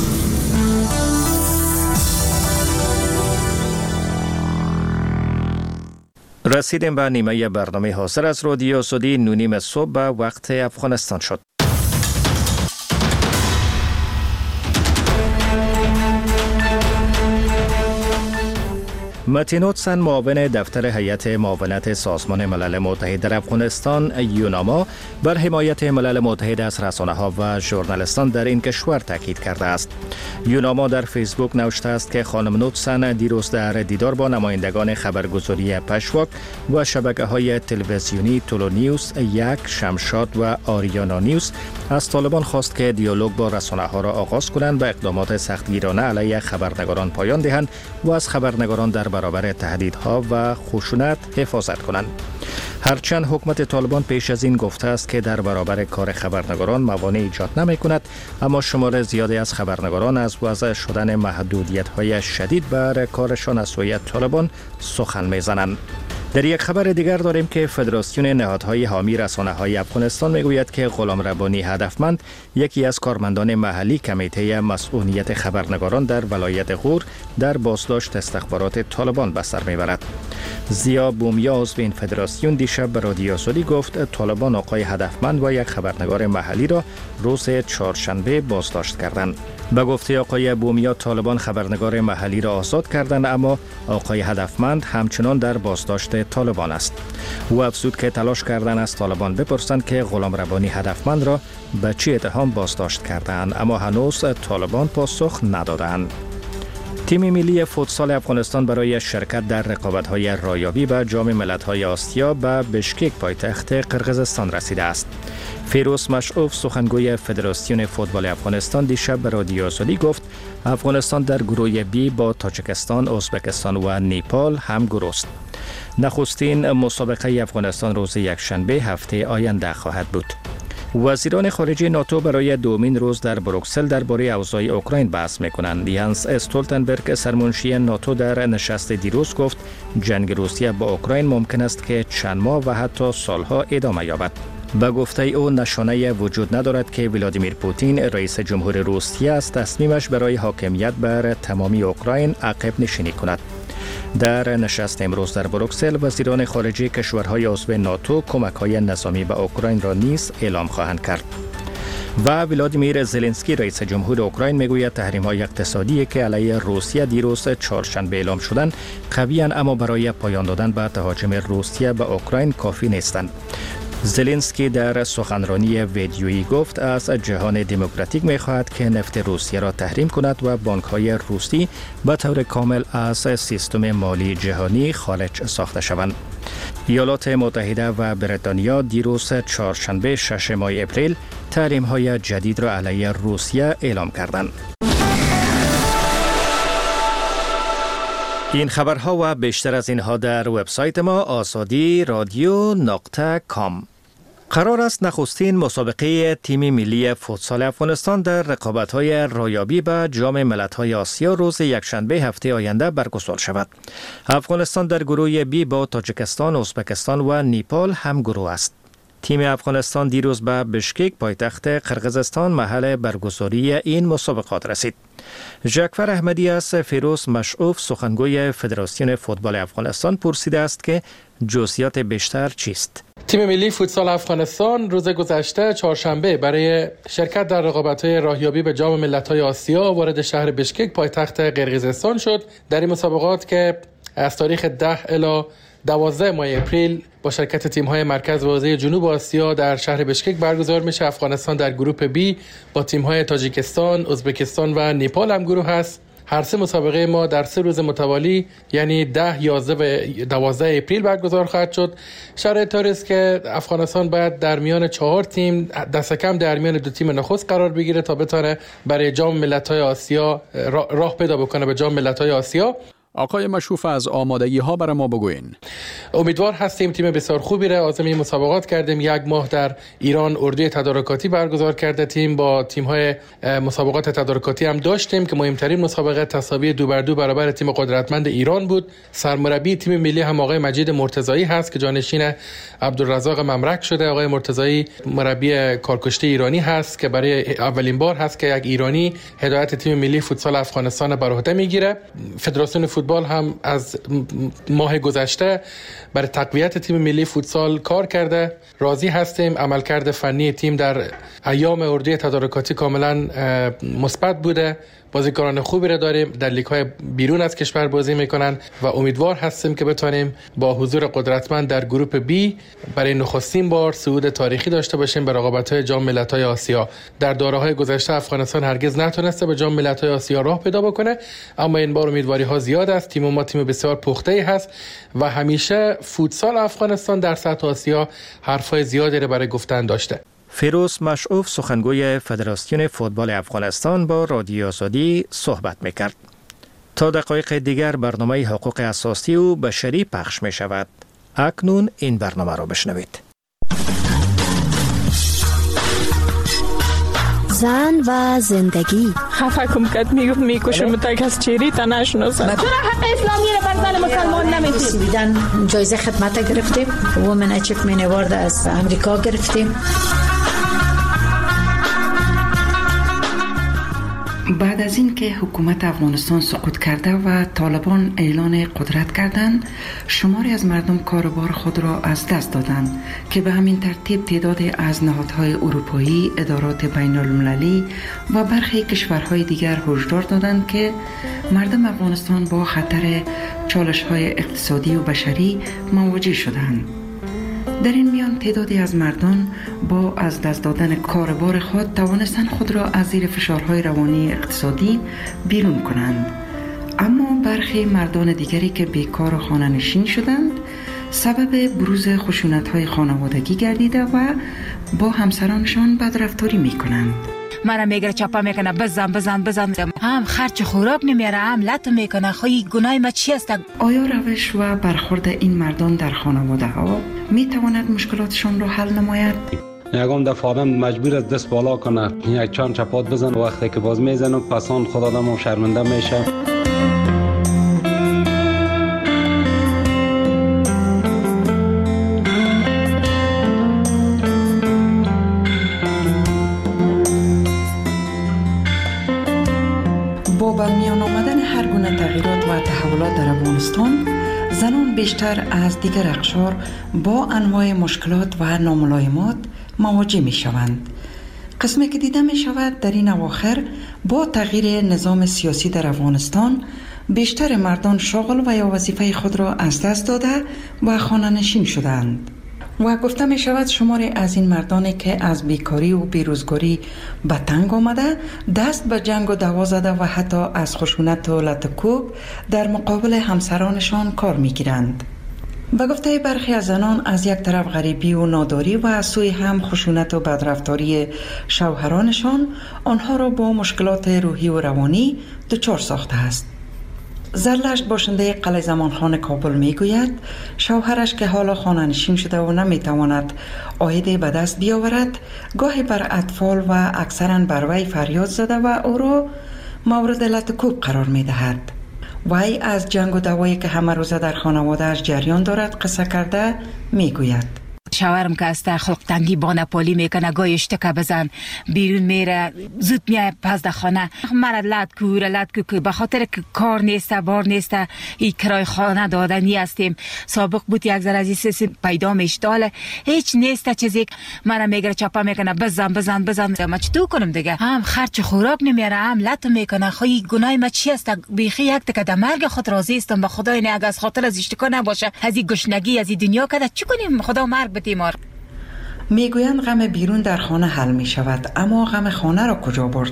رسیدیم به نیمه برنامه حاصل از رادیو آزادی. 9:30 صبح به وقت افغانستان شد. متین هودسون، معاون دفتر هیئت معاونت سازمان ملل متحد در افغانستان یوناما، بر حمایت ملل متحد از رسانه‌ها و ژورنالیستان در این کشور تاکید کرده است. یوناما در فیسبوک نوشته است که خانم هودسون دیروز در دیدار با نمایندگان خبرگزاری پشواک و شبکه‌های تلویزیونی تولو نیوز، یک، شمشاد و آریانا نیوز از طالبان خواست که دیالوگ با رسانه‌ها را آغاز کنند و اقدامات سختگیرانه علیه خبرنگاران پایان دهند و از خبرنگاران در برابر تهدیدها و خشونت حفاظت کنند. هرچند حکومت طالبان پیش از این گفته است که در برابر کار خبرنگاران موانع ایجاد نمی کند، اما شمار زیادی از خبرنگاران از وضع شدن محدودیت‌های شدید بر کارشان از سوی طالبان سخن می‌زنند. در یک خبر دیگر داریم که فدراسیون نهادهای حامی رسانه‌های افغانستان میگوید که غلام ربانی هدفمند، یکی از کارمندان محلی کمیته مسئولیت خبرنگاران در ولایت غور، در بازداشت استخبارات طالبان به سر میبرد. زیا بومیا عضو این فدراسیون دیشب به رادیو آزادی گفت طالبان آقای هدفمند و یک خبرنگار محلی را روز چهارشنبه بازداشت کردند. به گفته آقای بومیا طالبان خبرنگار محلی را آزاد کردند، اما آقای هدفمند همچنان در بازداشت طالبان است. او افزود که تلاش کردند از طالبان بپرسند که غلام ربانی هدفمند را به چه اتهام بازداشت کردند، اما هنوز طالبان پاسخ ندادند. تیم ملی فوتسال افغانستان برای شرکت در رقابت‌های رایابی به جام ملت‌های آسیا به بشکک پایتخت قرقیزستان رسیده است. فیروز مشعوف، سخنگوی فدراسیون فوتبال افغانستان، دیشب به رادیو آزادی گفت افغانستان در گروه بی با تاجیکستان، ازبکستان و نیپال هم گروه است. نخستین مسابقه افغانستان روز یکشنبه هفته آینده خواهد بود. وزیران خارجه ناتو برای دومین روز در بروکسل درباره اوضاع اوکراین بحث می‌کنند. یانس استولتنبرگ، سرمنشی ناتو، در نشست دیروز گفت جنگ روسیه با اوکراین ممکن است که چند ماه و حتی سالها ادامه یابد. به گفته او نشانه وجود ندارد که ولادیمیر پوتین، رئیس جمهور روسیه، از تصمیمش برای حاکمیت بر تمامی اوکراین عقب نشینی کند. در نشست امروز در بروکسل، وزیران خارجه کشورهای عضو ناتو کمک‌های نظامی به اوکراین را نیز اعلام خواهند کرد. و ولادیمیر زلنسکی، رئیس جمهور اوکراین، میگوید تحریم‌های اقتصادی که علیه روسیه دیروز چهارشنبه اعلام شدند قوی‌اند، اما برای پایان دادن به تهاجم روسیه به اوکراین کافی نیستند. زلنسکی در سخنرانی ویدیویی گفت از جهان دموکراتیک می‌خواهد که نفت روسیه را تحریم کند و بانک‌های روسی به طور کامل از سیستم مالی جهانی خارج ساخته شوند. ایالات متحده و بریتانیا دیروز چهارشنبه 6 ماه اپریل تحریم‌های جدید را علیه روسیه اعلام کردند. این خبرها و بیشتر از اینها در وبسایت ما azadi.radio.com. قرار است نخستین مسابقه تیم ملی فوتسال افغانستان در رقابت‌های رایابی به جام ملت‌های آسیا روز یکشنبه هفته آینده برگزار شود. افغانستان در گروه بی با تاجیکستان، ازبکستان و نیپال هم گروه است. تیم افغانستان دیروز به بشکک پایتخت قرقیزستان محل برگزاری این مسابقات رسید. ژاکفر احمدی از فیروز مشعوف، سخنگوی فدراسیون فوتبال افغانستان، پرسیده است که جزئیات بیشتر چیست؟ تیم ملی فوتسال افغانستان روز گذشته چهارشنبه برای شرکت در رقابت‌های راهیابی به جام ملت‌های آسیا وارد شهر بشکک پایتخت قرقیزستان شد. در این مسابقات که از تاریخ 10 الی 12 ماه اپریل با شرکت تیم‌های مرکز و حوزه جنوب آسیا در شهر بشکک برگزار میشه. افغانستان در گروه بی با تیم‌های تاجیکستان، ازبکستان و نپال هم گروه هست. هر سه مسابقه ما در 3 روز متوالی یعنی 10، 11 و 12 اپریل برگزار خواهد شد. شرایط طوری است که افغانستان باید در میان 4 تیم دست کم در میان 2 تیم نخست قرار بگیره تا بتونه برای جام ملت‌های آسیا راه پیدا بکنه به جام ملت‌های آسیا. آقای مشوف از آمادگی ها برای ما بگوین. امیدوار هستیم، تیم بسیار خوبی را عازم این مسابقات کردیم. 1 ماه در ایران اردوی تدارکاتی برگزار کرده، تیم با تیم‌های مسابقات تدارکاتی هم داشتیم که مهمترین مسابقه تساوی 2 بر 2 برابر تیم قدرتمند ایران بود. سرمربی تیم ملی هم آقای مجید مرتضایی هست که جانشین عبدالرزاق ممرک شده. آقای مرتضایی مربی کارکشته ایرانی هست که برای اولین بار هست که یک ایرانی هدایت تیم ملی فوتسال افغانستان بر عهده میگیره. فدراسیون فوتبال هم از ماه گذشته برای تقویت تیم ملی فوتسال کار کرده. راضی هستیم. عملکرد فنی تیم در ایام اردوی تدارکاتی کاملا مثبت بوده. بازیکنان خوبی را داریم، در لیگ‌های بیرون از کشور بازی میکنن و امیدوار هستیم که بتونیم با حضور قدرتمند در گروه بی برای نخستین بار صعود تاریخی داشته باشیم به رقابت‌های جام ملت‌های آسیا. در دوره‌های گذشته افغانستان هرگز نتونسته به جام ملت‌های آسیا راه پیدا بکنه، اما این بار امیدواری‌ها زیاد است. تیم ما تیم بسیار پخته‌ای هست و همیشه فوتسال افغانستان در سطح آسیا حرفای زیادی را برای گفتن داشته. فیروز مشعوف سخنگوی فدراسیون فوتبال افغانستان با رادیو آزادی صحبت میکرد. تا دقایق دیگر برنامه حقوق اساسی و بشری پخش می شود. اکنون این برنامه را بشنوید. زن و زندگی. خفه کم کد میکشم تا کس چیری تا نشناسم. چرا حق اسلامی را بر زن مسلمان نمیدید؟ دیدن جایزه خدمت گرفتیم. وومن اچیومنت اوارد از امریکا گرفتیم. بعد از اینکه حکومت افغانستان سقوط کرده و طالبان اعلان قدرت کردند، شماری از مردم کاروبار خود را از دست دادند که به همین ترتیب تعدادی از نهادهای اروپایی، ادارات بین المللی و برخی کشورهای دیگر هشدار دادند که مردم افغانستان با خطر چالش‌های اقتصادی و بشری مواجه شدند. در این میان تعدادی از مردم با از دست دادن کاروبار خود توانستند خود را از زیر فشارهای روانی اقتصادی بیرون کنند، اما برخی مردان دیگری که بیکار و خانه‌نشین شدند سبب بروز خشونت‌های خانوادگی گردیده و با همسرانشان بدرفتاری می‌کنند. مرا میگره چپا میکنه بزن هم خرچ خوراک نمیاره، هم لط میکنه. خواهی گناه ما چی است؟ آیا روش و برخورد این مردان در خانواده ها میتواند مشکلاتشان را حل نماید؟ یکم دفعه آدم مجبور است دست بالا کنه، یک چند چپات بزن، وقتی که باز میزنه پسان خود آدم شرمنده میشه. با برمیان آمدن هر گونه تغییرات و تحولات در افغانستان، زنان بیشتر از دیگر اقشار با انواع مشکلات و ناملایمات مواجه می شوند. قسمی که دیده می شود در این اواخر با تغییر نظام سیاسی در افغانستان، بیشتر مردان شغل و یا وظیفه خود را از دست داده و خانه‌نشین شدند. و گفته می شود شماری از این مردانی که از بیکاری و بیروزگاری به تنگ آمده دست به جنگ و دعوا زده و حتی از خشونت و لطکوب در مقابل همسرانشان کار می گیرند. به گفته برخی از زنان از یک طرف غریبی و ناداری و از سوی هم خشونت و بدرفتاری شوهرانشان آنها را با مشکلات روحی و روانی دچار ساخته است. زرلشت باشنده قلعه زمانخان کابل میگوید شوهرش که حالا خانه‌نشین شده و نمیتواند عایدی به دست بیاورد، گاهی بر اطفال و اکثرا بر وی فریاد زده و او را مورد لطکوب قرار میدهد. وی از جنگ و دوایی که همه روزه در خانواده‌اش جریان دارد قصه کرده میگوید شوهرم که است خلق تنگی بانه پالی میکنه، گاهی اشتکه بزن بیرون میره، زود میای پس در خانه مرا لد کو به خاطر که کار نیسته بار نیسته، این کرای خانه دادنی هستیم. سابق بود یک ذره از پیدا میشتاله هیچ نیسته چیزی، مرا میگره چپا میکنه بزن ما چطور کنم دیگه؟ هم خرچ خوراک نمیاره، هم لط میکنه. خواهی گناه ما چی است؟ بیخی یک تکه در مرگ خود راضی استم به خدای، نه اگه از خاطر از اشتکا نباشه، از این گشنگی از این دنیا کده چی کنیم؟ خدا مرگ بده ما. میگویند غم بیرون در خانه حل می شود، اما غم خانه را کجا برد؟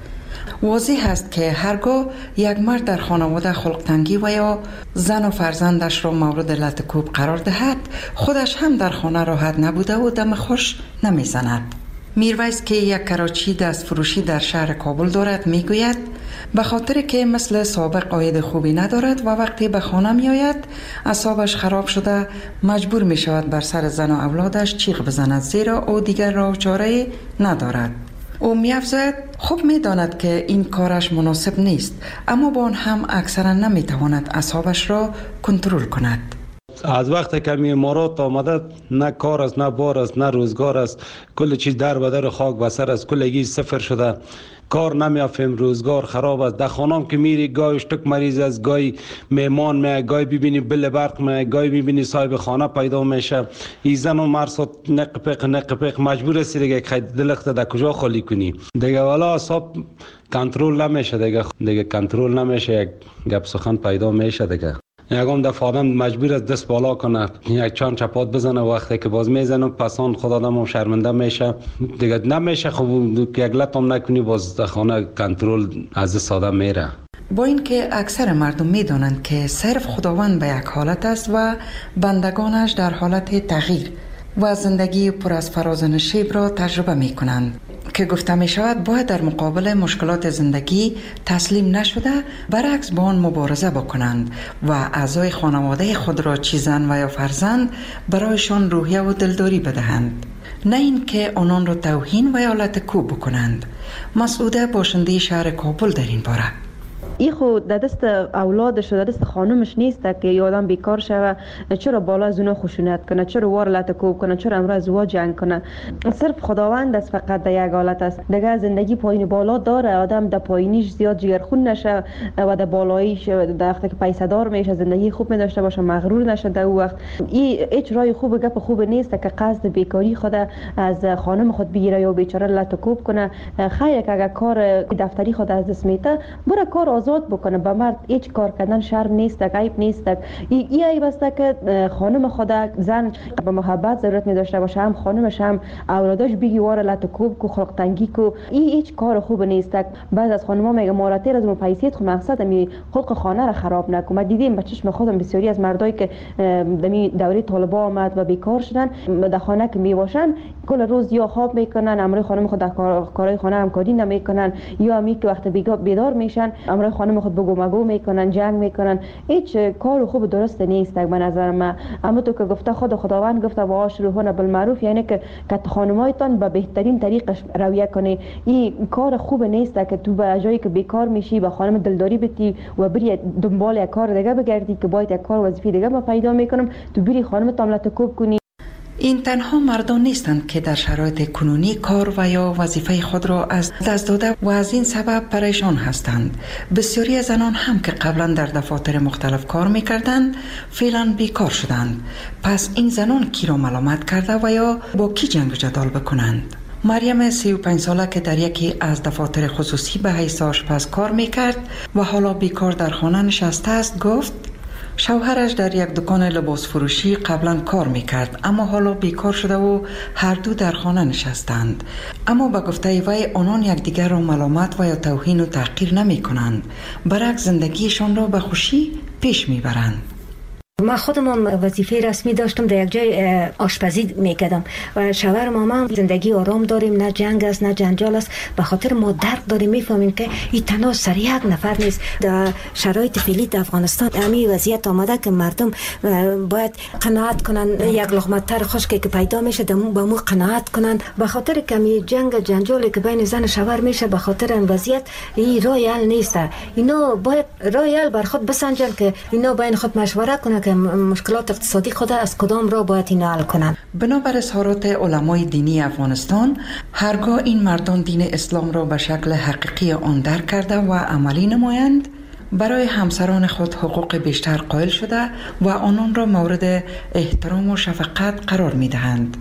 واضح است که هرگاه یک مرد در خانواده خلق تنگی و یا زن و فرزندش را مورد لطکوب قرار دهد، خودش هم در خانه راحت نبوده و دم خوش نمی زند. میرویس که یک کراچی دست فروشی در شهر کابل دارد میگوید به خاطر که مثل سابق عاید خوبی ندارد و وقتی به خانه می آید اعصابش خراب شده مجبور می شود بر سر زن و اولادش چیغ بزند، زیرا او دیگر راه و چاره ندارد. او می افزاید خوب می داند که این کارش مناسب نیست، اما با آن هم اکثرا نمی تواند اعصابش را کنترل کند. از وقتی که امارات آمده نه کار است، نه بار است، نه روزگار است، کل چیز در بدر خاک بسر است، کلگی صفر شده، کار نمیافیم، روزگار خراب است. در خانم که میری گاهی اشتک مریض است، گاهی میمان می، گاهی ببینی بل برق می، گاهی ببینی صاحب خانه پیدا میشه. این زن و مرد نق مجبور است دیگه که دلخت در کجا خالی کنی دیگه، والا اعصاب کنترل نمیشه دیگه کنترل نمیشه، یک گپ سخن پیدا میشه دیگه. یکم دفعه آدم مجبور است دست بالا کنه، یک چند چپات بزنه، وقتی که باز میزنه پسان خود آدم شرمنده میشه دیگه، نمیشه خب یک لطم نکنی باز در خانه کنترل از ساده میره. با اینکه اکثر مردم میدانند که صرف خداوند به یک حالت است و بندگانش در حالت تغییر و زندگی پر از فراز و نشیب را تجربه می کنند که گفته می شود باید در مقابل مشکلات زندگی تسلیم نشده، برعکس با آن مبارزه بکنند و اعضای خانواده خود را چه زن و یا فرزند برایشان روحیه و دلداری بدهند، نه اینکه آنان را توهین و یا لطکوب بکنند. مسعوده باشنده شهر کابل در این باره: این خود در دست اولادش و در دست خانمش نیست که یه آدم بیکار شوه، چرا بالا از اونا خشونت کنه، چرا وار لطکوب کنه، چرا امروز ازدواج جنگ کنه. صرف خداوند است فقط در یک حالت است. دیگه زندگی پایین بالا داره، آدم در پایینیش زیاد جگرخون نشه و در بالاییش در وقتی که پیسه دار میشه زندگی خوب می داشته باشه، مغرور نشه در اون وقت. این هیچ راه خوب گپ خوب نیست که قصد بیکاری خود از خانم خود بگیره یا بیچاره لطکوب کنه. خیر که اگر کار دفتری خود از دست میته بره کار آزاد بکنه. به مرد هیچ کار کردن شرم نیست، عیب نیست. این عیب است که خانم خود زن به محبت ضرورت می داشته باشه، هم خانمش هم اولادش بگی واره لطکوب کو خلق تنگی کو. این هیچ کار خوب نیست. بعض از خانم‌ها میگه ماراتر از پیسیت خو مقصد می خلق خانه را خراب نکن. ما دیدیم به چشم خودم بسیاری از مردایی که دمی دوره طالبا آمد و بیکار شدن در خانه که می باشن کل روز یا خواب میکنن، امروی خانم خود در کارهای خانه همکاری نمیکنن، یا می که وقت بیدار میشن امروی خانم خود بگو مگو میکنن، جنگ میکنن. هیچ کار خوب درست نیست به نظر من. اما تو که گفته خداوند گفته و آشروهن بالمعروف، یعنی که خانمایتان به بهترین طریق رویه کنی. این کار خوب نیست که تو به جایی که بیکار میشی به خانم دلداری بتی و بری دنبال یک کار دیگه بگردی که باید یک کار وظیفه دیگه ما پیدا میکنم، تو بری خانم تاملتکوب کنی. این تنها مردان نیستند که در شرایط کنونی کار و یا وظیفه خود را از دست داده و از این سبب پریشان هستند. بسیاری از زنان هم که قبلا در دفاتر مختلف کار میکردند فعلا بیکار شدند. پس این زنان کی را ملامت کرده و یا با کی جنگ و جدال بکنند؟ مریم 35 ساله که در یکی از دفاتر خصوصی به حیث آشپز کار میکرد و حالا بیکار در خانه نشسته است گفت شوهرش در یک دکان لباس فروشی قبلا کار میکرد، اما حالا بیکار شده و هر دو در خانه نشستند. اما به گفته وی آنان یکدیگر را ملامت و یا توهین و تحقیر نمی کنند، برعکس زندگیشان را به خوشی پیش میبرند. ما خودم وظیفه رسمی داشتم، در یک جای آشپزی میکردم و شوهرم هم زندگی آرام داریم، نه جنگ است نه جنجال است. به خاطر ما درک داریم، میفهمیم که این تنها سر یک نفر نیست. در شرایط فعلی در افغانستان همین وضعیت آمده که مردم باید قناعت کنن، یک لقمه تر خشکی که پیدا میشه به مو قناعت کنن. به خاطر کمی جنگ جنجالی که بین زن و شوهر میشه، به خاطر این وضعیت این راه حل نیست. اینا باید راه حل بر خود بسنجن که اینا بین خود مشوره کنن که مشکلات اقتصادی خود از کدام را باید اینا حل کنن. بنابر اظهارات علمای دینی افغانستان، هرگاه این مردان دین اسلام را به شکل حقیقی آن درک کرده و عملی نمایند، برای همسران خود حقوق بیشتر قائل شده و آنان را مورد احترام و شفقت قرار می دهند.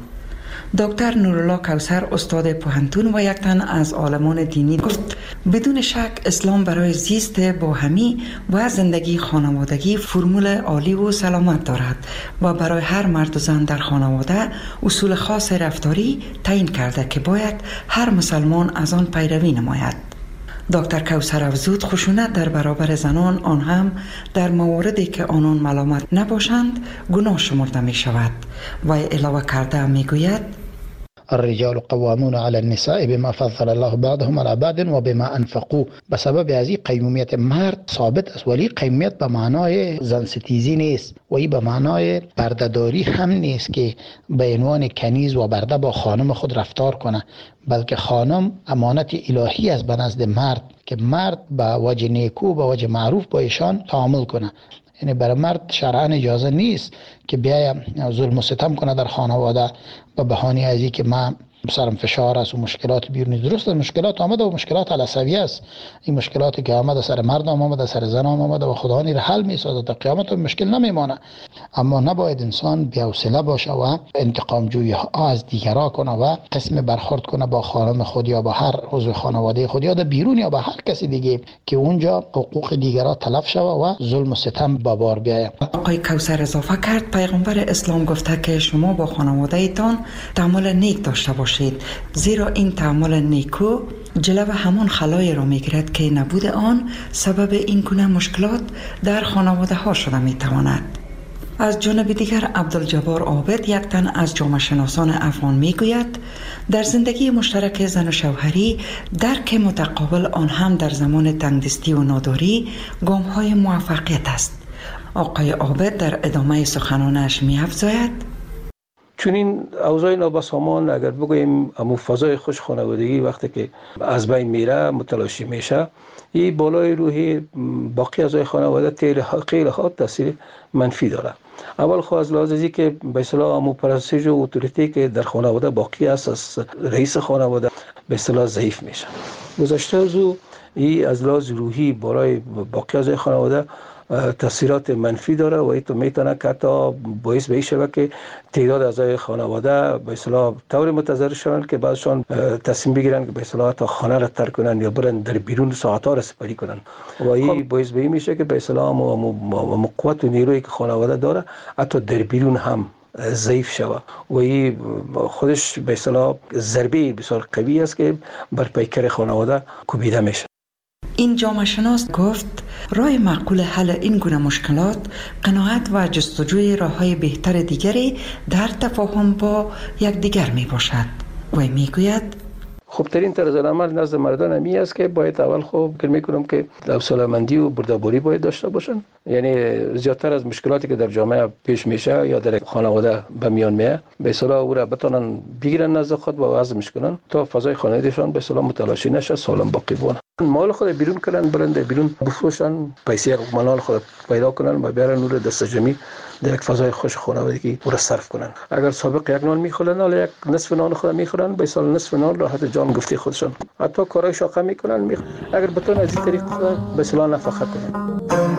دکتر نورالله کوثر، استاد پوهنتون و یک تن از عالمان دینی، گفت بدون شک اسلام برای زیست باهمی و زندگی خانوادگی فرمول عالی و سلامت دارد و برای هر مرد و زن در خانواده اصول خاص رفتاری تعیین کرده که باید هر مسلمان از آن پیروی نماید. دکتر کوثر افزود خشونت در برابر زنان، آن هم در مواردی که آنان ملامت نباشند، گناه شمرده می شود و علاوه کرده می گوید الرجال قوامون على النساء بما فضل الله بعضهم على بعض و بما انفقوا. به سبب از این قیمومیت مرد ثابت است، ولی قیمومیت به معنای زن ستیزی نیست و این به معنای بردهداری هم نیست که به عنوان کنیز و برده با خانم خود رفتار کنه، بلکه خانم امانت الهی است به نزد مرد که مرد به وجه نیکو به وجه معروف با ایشان تعامل کنه. یعنی برای مرد شرعاً اجازه نیست که بیاید ظلم و ستم کنه در خانواده به بهانه از این که من سرم فشار است و مشکلات بیرونی. درست مشکلات آمده و مشکلات عصبی است. این مشکلاتی که آمده سر مرد آمده، سر زن آمده و خدا را حل می‌سازه، تا قیامت مشکل نمیمانه. اما نباید انسان بی‌حوصله باشه و انتقام جویی ها از دیگران کنه و قسم برخورد کنه با خانم خود یا با هر عضو خانواده خود یا در بیرون یا با هر کسی دیگه که اونجا حقوق دیگران تلف شوه و ظلم و ستم به بار بیاید. آقای کوثر اضافه کرد پیغمبر اسلام گفته که شما با خانواده ایتان تعامل نیک داشته باشید، زیرا این تعامل نیکو جلو همان خلای را میگیرد که نبود آن سبب این گونه مشکلات در خانواده ها شده میتواند. از جانب دیگر عبدالجبار عابد، یک تن از جامعه شناسان افغان، میگوید در زندگی مشترک زن و شوهری درک متقابل، آن هم در زمان تنگدستی و ناداری، گام های موفقیت است. آقای عابد در ادامه سخنانش می‌افزاید چون این اوضاع نابسامان اگر بگوییم امو فضای خوش خانوادگی وقتی که از بین میره، متلاشی میشه، این بالای روحی باقی اعضای خانواده خیلی ها تاثیر منفی داره. اول خواهد از لحاظ ازی که به اصطلاح امو پرستش و اتوریتی که در خانواده باقی است از رئیس خانواده به اصطلاح ضعیف میشه. گذشته از او این از لحاظ روحی برای باقی اعضای خانواده تاثیرات منفی داره و این تو میتونه که حتی باعث به این شود که تعداد اعضای خانواده به اصطلاح طور متضرر شوند که بعضشان تصمیم بگیرن که به اصطلاح تا خانه را ترک کنن یا برن در بیرون ساعت‌ها را سپری کنن و این باعث به این میشه که به اصطلاح قوت و نیرویی که خانواده داره حتی در بیرون هم ضعیف شوه و این خودش به اصطلاح ضربه بسیار قوی است که بر پیکر خانواده کوبیده میشه. این جامعه شناس گفت راه معقول حل این گونه مشکلات قناعت و جستجوی راه‌های بهتر دیگری در تفاهم با یکدیگر می باشد و می گوید خوبترین طرز عمل نزد مردان همی است که باید اول خوب فکر میکنم که حوصله‌مندی و بردباری باید داشته باشن. یعنی زیادتر از مشکلاتی که در جامعه پیش میشه یا در خانواده به میان میاد به اصطلاح او را بتونن بگیرن نزد خود و وضعش کنن تا فضای خانوادهشان به اصطلاح متلاشی نشه، سالم باقی بمونه. مال خود بیرون کنن، برند بیرون بفروشن، پیسه مال خود پیدا کنن و بیارن نور دست جمعی در یک فضای خوش خانوادگی او را صرف کنن. اگر سابق یک نان میخورن حالا یک نصف نان خود میخورن، به سال نصف نان راحت جان گفته خودشان حتی کارهای شاقه میکنن. اگر بتون از این طریق به اصطلاح نفقه کنن.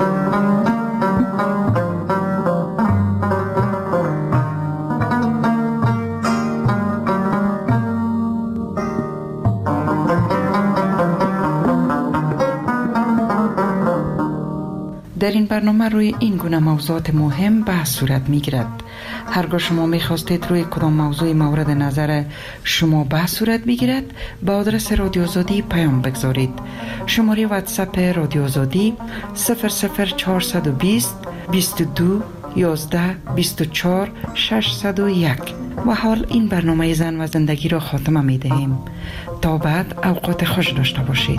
در این برنامه روی این گونه موضوعات مهم بحث صورت می گیرد. هرگاه شما می خواستید روی کدام موضوع مورد نظر شما بحث صورت بگیرد، به آدرس رادیو آزادی پیام بگذارید. شماره واتساپ رادیو آزادی 00420 22 11 24 601. و حال این برنامه زن و زندگی را خاتمه می دهیم. تا بعد اوقات خوش داشته باشید.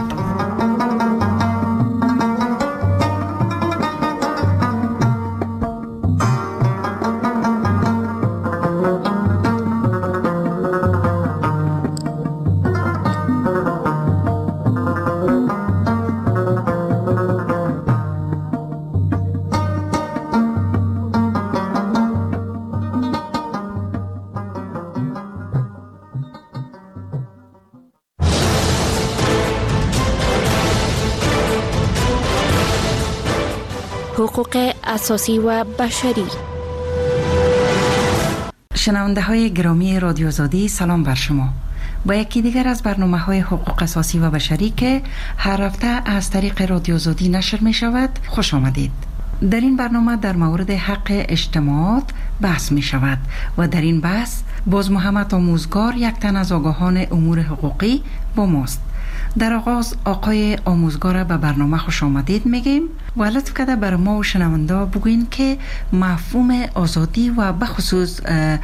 حقوق اساسی و بشری. شنونده های گرامی رادیو آزادی، سلام بر شما. با یکی دیگر از برنامه‌های حقوق اساسی و بشری که هر هفته از طریق رادیو آزادی نشر می شود خوش آمدید. در این برنامه در مورد حق اجتماعات بحث می شود و در این بحث باز محمد آموزگار، یک تن از آگاهان امور حقوقی با ماست. در آغاز آقای آموزگار به برنامه خوش آمدید میگیم و لطف کرده بر ما و شنونده بگوین که مفهوم آزادی و بخصوص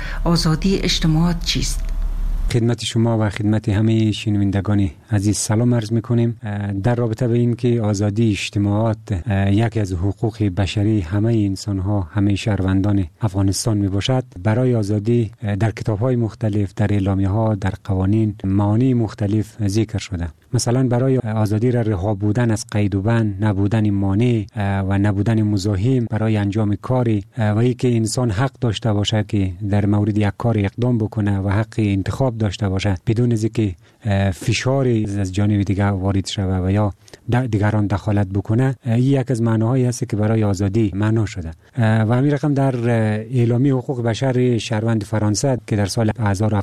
آزادی اجتماعات چیست؟ خدمت شما و خدمت همه شنوندگان عزیز سلام عرض میکنیم. در رابطه به این که آزادی اجتماعات یکی از حقوق بشری همه انسان ها، همه شهروندان افغانستان می باشد، برای آزادی در کتاب های مختلف، در اعلامیه ها، در قوانین معانی مختلف ذکر شده. مثلا برای آزادی را رها بودن از قید و بند، نبودن مانع و نبودن مزاحم برای انجام کاری و اینکه انسان حق داشته باشه که در مورد یک کار اقدام بکنه و حق انتخاب داشته باشه بدون از اینکه فشار از جانب دیگر وارد شود و یا دیگران دخالت بکنه. این یک از معناهایی است که برای آزادی معنا شده و همین رقم در اعلامیه حقوق بشر شهروند فرانسه که در سال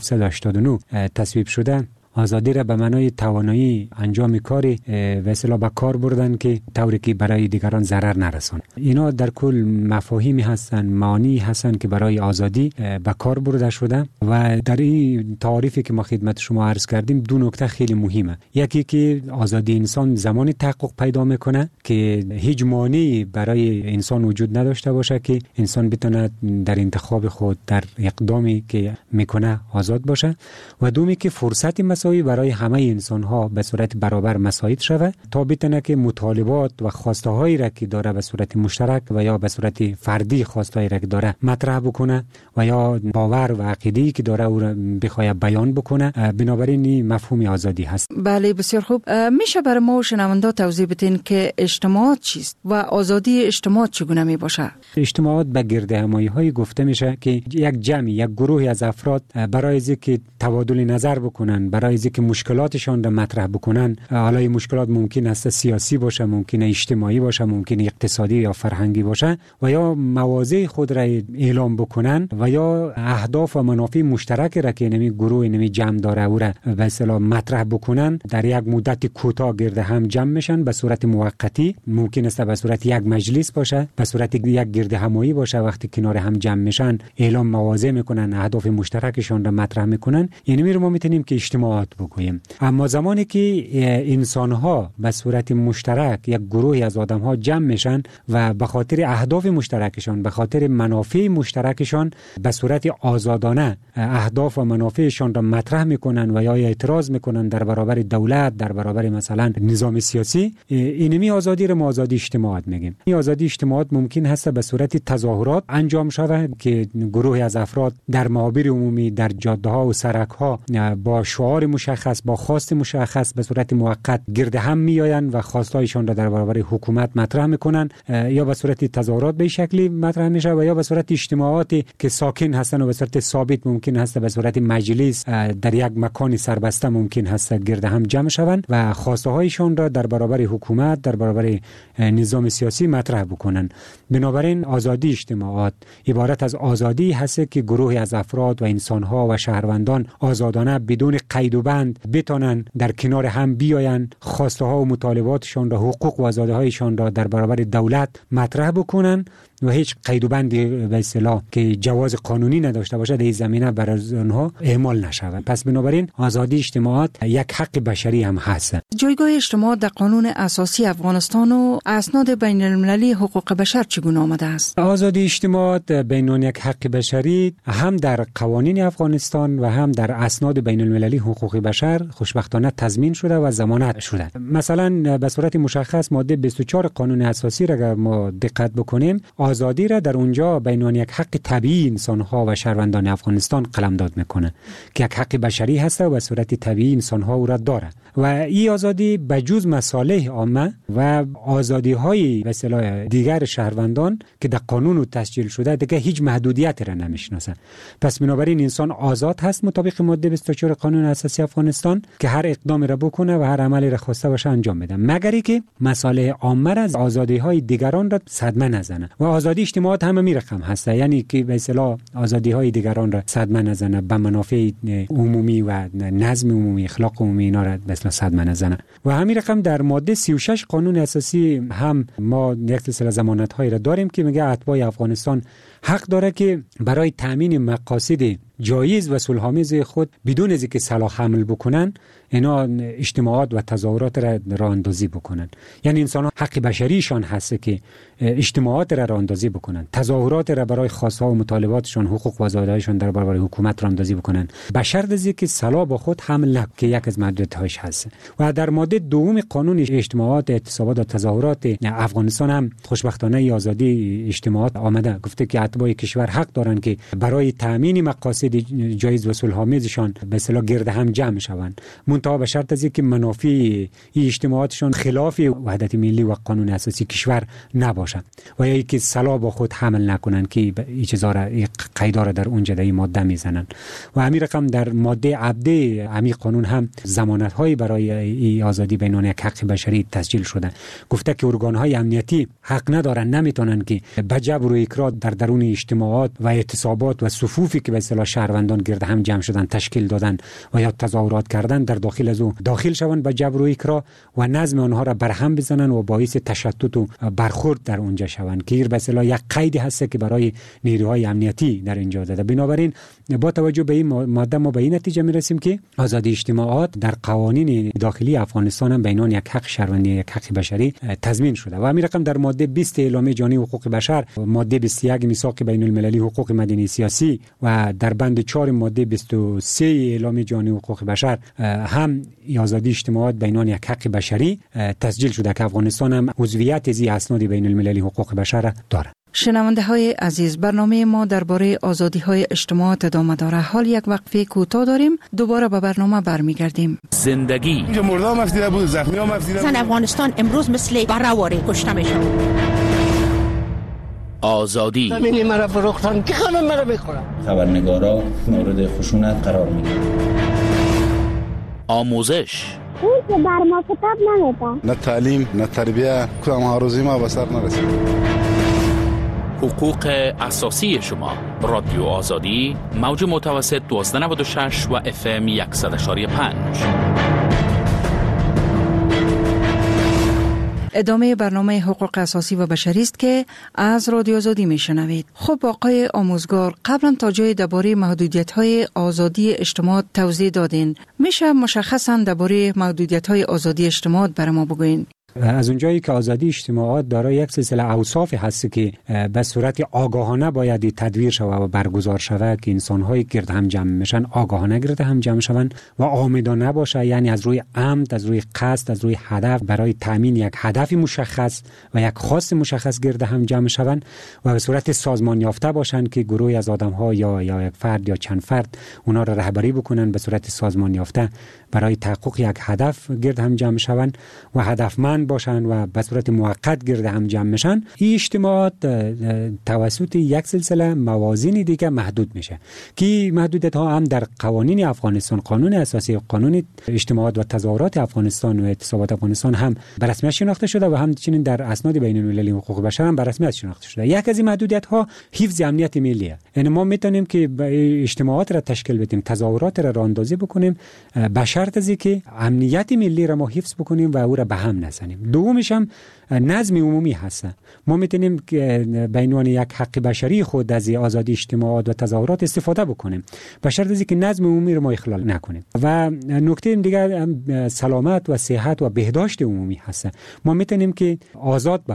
1789 تصویب شده، آزادی را به معنای توانایی انجام کاری و اصطلاح به کار بردن که طوری که برای دیگران ضرر نرسونه. اینا در کل مفاهیمی هستن، معانی هستن که برای آزادی به کار برده شده و در این تعریفی که ما خدمت شما عرض کردیم دو نکته خیلی مهمه. یکی که آزادی انسان زمان تحقق پیدا میکنه که هیچ مانعی برای انسان وجود نداشته باشه که انسان بتونه در انتخاب خود، در اقدامی که میکنه آزاد باشه، و دومی که فرصت برای همه انسان ها به صورت برابر مساعد شود تا بتونه که مطالبات و خواسته هایی را که داره به صورت مشترک و یا به صورت فردی خواسته هایی را که داره مطرح بکنه و یا باور و عقیده‌ای که داره او را بخواد بیان بکنه. بنابراین این مفهوم آزادی هست. بله، بسیار خوب. میشه برای ما و شنونده توضیح بدین که اجتماعات چیست و آزادی اجتماعات چگونه می باشه؟ اجتماعات به گرد همایی های گفته میشه که یک جمعی، یک گروهی از افراد برای اینکه تبادل نظر بکنن، برای اینکه مشکلاتشان را مطرح بکنن، حالا این مشکلات ممکن است سیاسی باشه، ممکن است اجتماعی باشه، ممکن است اقتصادی یا فرهنگی باشه، و یا مواضع خود را اعلام بکنن و یا اهداف و منافع مشترک را که نمی گروه نمی جمع داره او را به اصطلاح مطرح بکنن، در یک مدت کوتاه گرد هم جمع میشن به صورت موقتی. ممکن است به صورت یک مجلس باشه، به صورت یک گرد همایی باشه. وقتی کنار هم جمع میشن اعلام مواضع میکنن، اهداف مشترکشان را مطرح میکنن. یعنی ما میتونیم که اجتماعات بگوییم. اما زمانی که انسان‌ها به صورت مشترک، یک گروهی از آدم‌ها جمع میشن و به خاطر اهداف مشترکشان، به خاطر منافع مشترکشان به صورت آزادانه اهداف و منافعشان را مطرح میکنن و یا اعتراض میکنن در برابر دولت، در برابر مثلا نظام سیاسی، اینمی آزادی را ما آزادی اجتماعات میگیم. این آزادی اجتماعات ممکن هست به صورت تظاهرات انجام شود که گروهی از افراد در محاور عمومی، در جاده‌ها و سرک‌ها با شعار مشخص، با خواست مشخص به صورت موقت گرد هم میآیند و خواستایشان را در برابر حکومت مطرح میکنن، یا به صورت تظاهرات به شکلی مطرح میشه و یا به صورت اجتماعاتی که ساکن هستن و به صورت ثابت ممکن هست به صورت مجلس در یک مکان سربسته ممکن هست گرد هم جمع شوند و خواسته هایشان را در برابر حکومت، در برابر نظام سیاسی مطرح بکنن. بنابراین آزادی اجتماعات عبارت از آزادی هست که گروهی از افراد و انسان‌ها و شهروندان آزادانه بدون قید و بند بتونن در کنار هم بیاین، خواسته ها و مطالباتشان را، حقوق و آزادی هایشان را در برابر دولت مطرح بکنن و هیچ قید و بندی به اصطلاح که جواز قانونی نداشته باشه در این زمینه برای آنها اعمال نشود. پس بنابراین آزادی اجتماعات یک حق بشری هم هست. جایگاه اجتماعات در قانون اساسی افغانستان و اسناد بین المللی حقوق بشر چگونه آمده است؟ آزادی اجتماعات بین یک حق بشری هم در قوانین افغانستان و هم در اسناد بین المللی حقوق بشر خوشبختانه تضمین شده و ضمانت شده. مثلا به صورت مشخص ماده 24 قانون اساسی را اگر ما دقت بکنیم، آزادی را در اونجا به عنوان یک حق طبیعی انسان‌ها و شهروندان افغانستان قلمداد میکنه که یک حق بشری هست و به صورت طبیعی انسان‌ها او را داره و این آزادی به جز مصالح عامه و آزادی‌های به اصطلاح دیگر شهروندان که در قانون تسجیل شده دیگه هیچ محدودیتی را نمیشناسه. پس بنابراین انسان آزاد هست مطابق ماده 24 قانون اساسی افغانستان که هر اقدامی را بکنه و هر عملی را خواسته باشه انجام بده، مگر که مصالح عامه را، آزادی‌های دیگران را صدمه نزنه. و آزادی اجتماعات هم می رقم هست، یعنی که به اصطلاح آزادی‌های دیگران را صدمه نزنه، به منافع عمومی و نظم عمومی، اخلاق عمومی اینا را به اصطلاح صدمه نزنه. و همین رقم در ماده 36 قانون اساسی هم ما یک سلسله ضمانت‌هایی را داریم که میگه اتباع افغانستان حق داره که برای تامین مقاصد جایز و صلح‌آمیز خود بدون از اینکه سلاح حمل بکنن اینا اجتماعات و تظاهرات را راه اندازی بکنن. یعنی انسان حق بشریشان هست که اجتماعات را راه اندازی بکنن، تظاهرات را برای خواست‌ها و مطالباتشان، حقوق و آزادی‌هایشان در برابر حکومت راه اندازی بکنن، به شرط از اینکه سلاح با خود حمل نکنند که یک از محدودیت‌هاش هست. و در ماده دوم قانون اجتماعات، اعتصابات و تظاهرات افغانستان هم خوشبختانه آزادی اجتماعات آمده، گفته که اتباع کشور حق دارند که برای تامین مقاصد جایز و صلح‌آمیزشان به اصطلاح گرد هم جمع شوند، منتها به شرط از اینکه منافع این اجتماعاتشان خلاف وحدت ملی و قانون اساسی کشور نباشه و یا اینکه سلاح با خود حمل نکنند که این چیزا را قیدا را در اونجا در این ماده میزنن. و همین رقم در ماده عبده همین قانون هم ضمانت‌های برای این آزادی به عنوان یک حق بشری تسجیل شده، گفته که ارگان‌های امنیتی حق ندارن، نمیتونن که به جبر و اکراه در درون اجتماعات و اعتصابات و صفوفی که به اصطلاح شهروندان گرد هم جمع شدن تشکیل دادن و یا تظاهرات کردن در داخل از او داخل شوند به جبر و اکراه و نظم آنها را برهم بزنن و باعث تشتت و برخورد در اونجا شوند که به اصطلاح یک قیدی هست که برای نیروهای امنیتی در اینجا داده. بنابراین با توجه به این ماده ما به این نتیجه میرسیم که آزادی اجتماعات در قوانین داخلی افغانستان هم به عنوان یک حق شهروندی، یک حق بشری تضمین شده. و همین رقم در ماده 20 اعلامیه جهانی حقوق بشر، ماده 21 میثاق بین المللی حقوق مدنی سیاسی و در بند 4 ماده 23 اعلامیه جهانی حقوق بشر هم آزادی اجتماعات به عنوان یک حق بشری تسجیل شده که افغانستان هم عضویت از اسناد بین المللی حقوق بشر دارد. شنونده های عزیز، برنامه ما درباره آزادی های اجتماعات ادامه داره. حال یک وقفه کوتاه داریم، دوباره به برنامه برمیگردیم. زندگی اینجا مردم افزیده بود، زخمی هم افزیده بود. زن افغانستان امروز مثل بره‌واره کشته میشه. آزادی زمین مرا فروختن که خانم مرا بخورم. خبرنگارا مورد خشونت قرار میگیرن. آموزش اون که بر ما کتاب نمیده، نه تعلیم نه تربیه، کدام هاروزی ما به سر نرسید. حقوق اساسی شما. رادیو آزادی، موج متوسط 1296 و FM 100.5. ادامه برنامه حقوق اساسی و بشری است که از رادیو آزادی میشنوید. خب آقای آموزگار، قبلا تا جای درباره محدودیت‌های آزادی اجتماعات توضیح دادین. میشه مشخصاً درباره محدودیت‌های آزادی اجتماعات برای ما بگوین؟ از اونجایی که آزادی اجتماعات دارای یک سلسله اوصاف هست که به صورت آگاهانه باید تدویر شود و برگزار شود که انسان‌های گرد هم جمع میشن آگاهانه گرد هم جمع شوند و عامدانه باشه، یعنی از روی عمد، از روی قصد، از روی هدف برای تامین یک هدف مشخص و یک خواست مشخص گرد هم جمع شوند و به صورت سازمان یافته باشند که گروهی از آدم‌ها یا یک فرد یا چند فرد اونا را رهبری بکنن به صورت سازمان یافته برای تحقق یک هدف گرد هم جمع شوند و هدفمند باشن و به صورت موقت گرد هم جمع میشن. این اجتماعات توسط یک سلسله موازین دیگه محدود میشه که محدودیت ها هم در قوانین افغانستان، قانون اساسی و قانون اجتماعات و تظاهرات افغانستان و اعتصابات افغانستان هم به رسمیت شناخته شده و همچنین در اسناد بین المللی حقوق بشر هم به رسمیت شناخته شده. یک از این محدودیت ها حفظ امنیت ملیه. یعنی ما میتونیم که اجتماعات را تشکیل بدیم، تظاهرات را راهاندازی بکنیم به شرط از اینکه امنیت ملی را ما حفظ بکنیم و او را به هم نزنیم. دومش هم نظم عمومی هست. ما میتونیم به عنوان یک حق بشری خود از آزادی اجتماعات و تظاهرات استفاده بکنیم به شرط از اینکه نظم عمومی رو ما اخلال نکنیم. و نکته دیگه سلامت و صحت و بهداشت عمومی هست. ما میتونیم که آزاد باشیم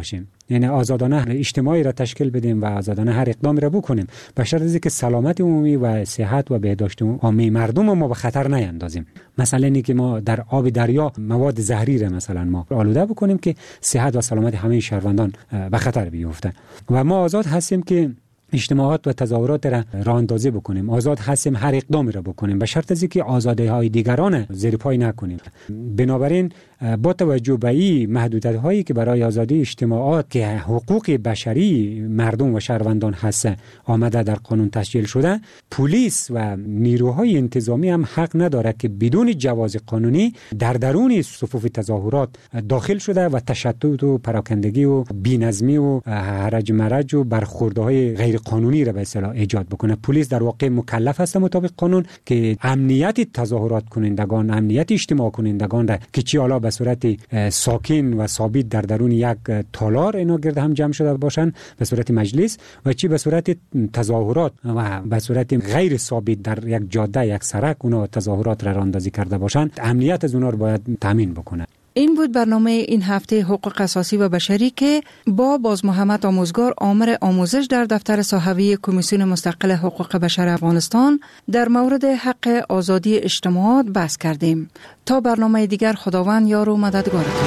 یعنی آزادانه اجتماعی را تشکیل بدیم و آزادانه هر اقدامی را بکنیم، به شرط اینکه سلامت عمومی و صحت و بهداشت عامه مردم ما به خطر نیندازیم. مثلا اینکه که ما در آب دریا مواد زهری را مثلا ما آلوده بکنیم که صحت و سلامت همه شهروندان به خطر بیفته. و ما آزاد هستیم که اجتماعات و تظاهرات را راه اندازی بکنیم، آزاد هستیم هر اقدامی را بکنیم، به شرط از اینکه آزادی‌های دیگران زیر پای نکنیم. بنابراین با توجه به این محدودیت‌هایی که برای آزادی اجتماعات که حقوق بشری مردم و شهروندان هست آمده در قانون تسجیل شده، پلیس و نیروهای انتظامی هم حق نداره که بدون جواز قانونی در درون صفوف تظاهرات داخل شده و تشتت و پراکندگی و بی‌نظمی و هرج مرج و برخوردهای غیر قانونی را به اصطلاح ایجاد بکنه. پلیس در واقع مکلف است مطابق قانون که امنیت تظاهرات کنندگان، امنیت اجتماع کنندگان را که چی حالا به صورت ساکن و ثابت در درون یک تالار اینا گرد هم جمع شده باشن به صورت مجلس و چی به صورت تظاهرات و به صورت غیر ثابت در یک جاده یک سرک اونا تظاهرات را راهاندازی کرده باشن، امنیت از اونا رو باید تامین بکنه. این بود برنامه این هفته حقوق اساسی و بشری که با باز محمد آموزگار آمر آموزش در دفتر صحوی کمیسیون مستقل حقوق بشر افغانستان در مورد حق آزادی اجتماعات بحث کردیم. تا برنامه دیگر خداوند یار و مددگارتون.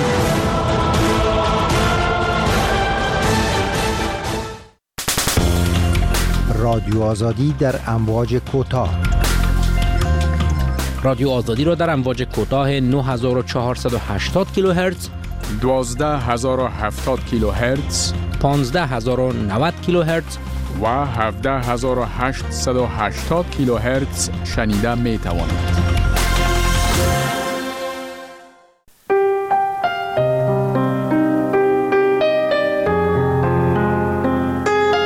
رادیو آزادی در امواج کوتاه. رادیو آزادی را در امواج کوتاه 9480 کیلوهرتز، 12070 کیلوهرتز، 15090 کیلوهرتز و 17880 کیلوهرتز شنیده می توانید.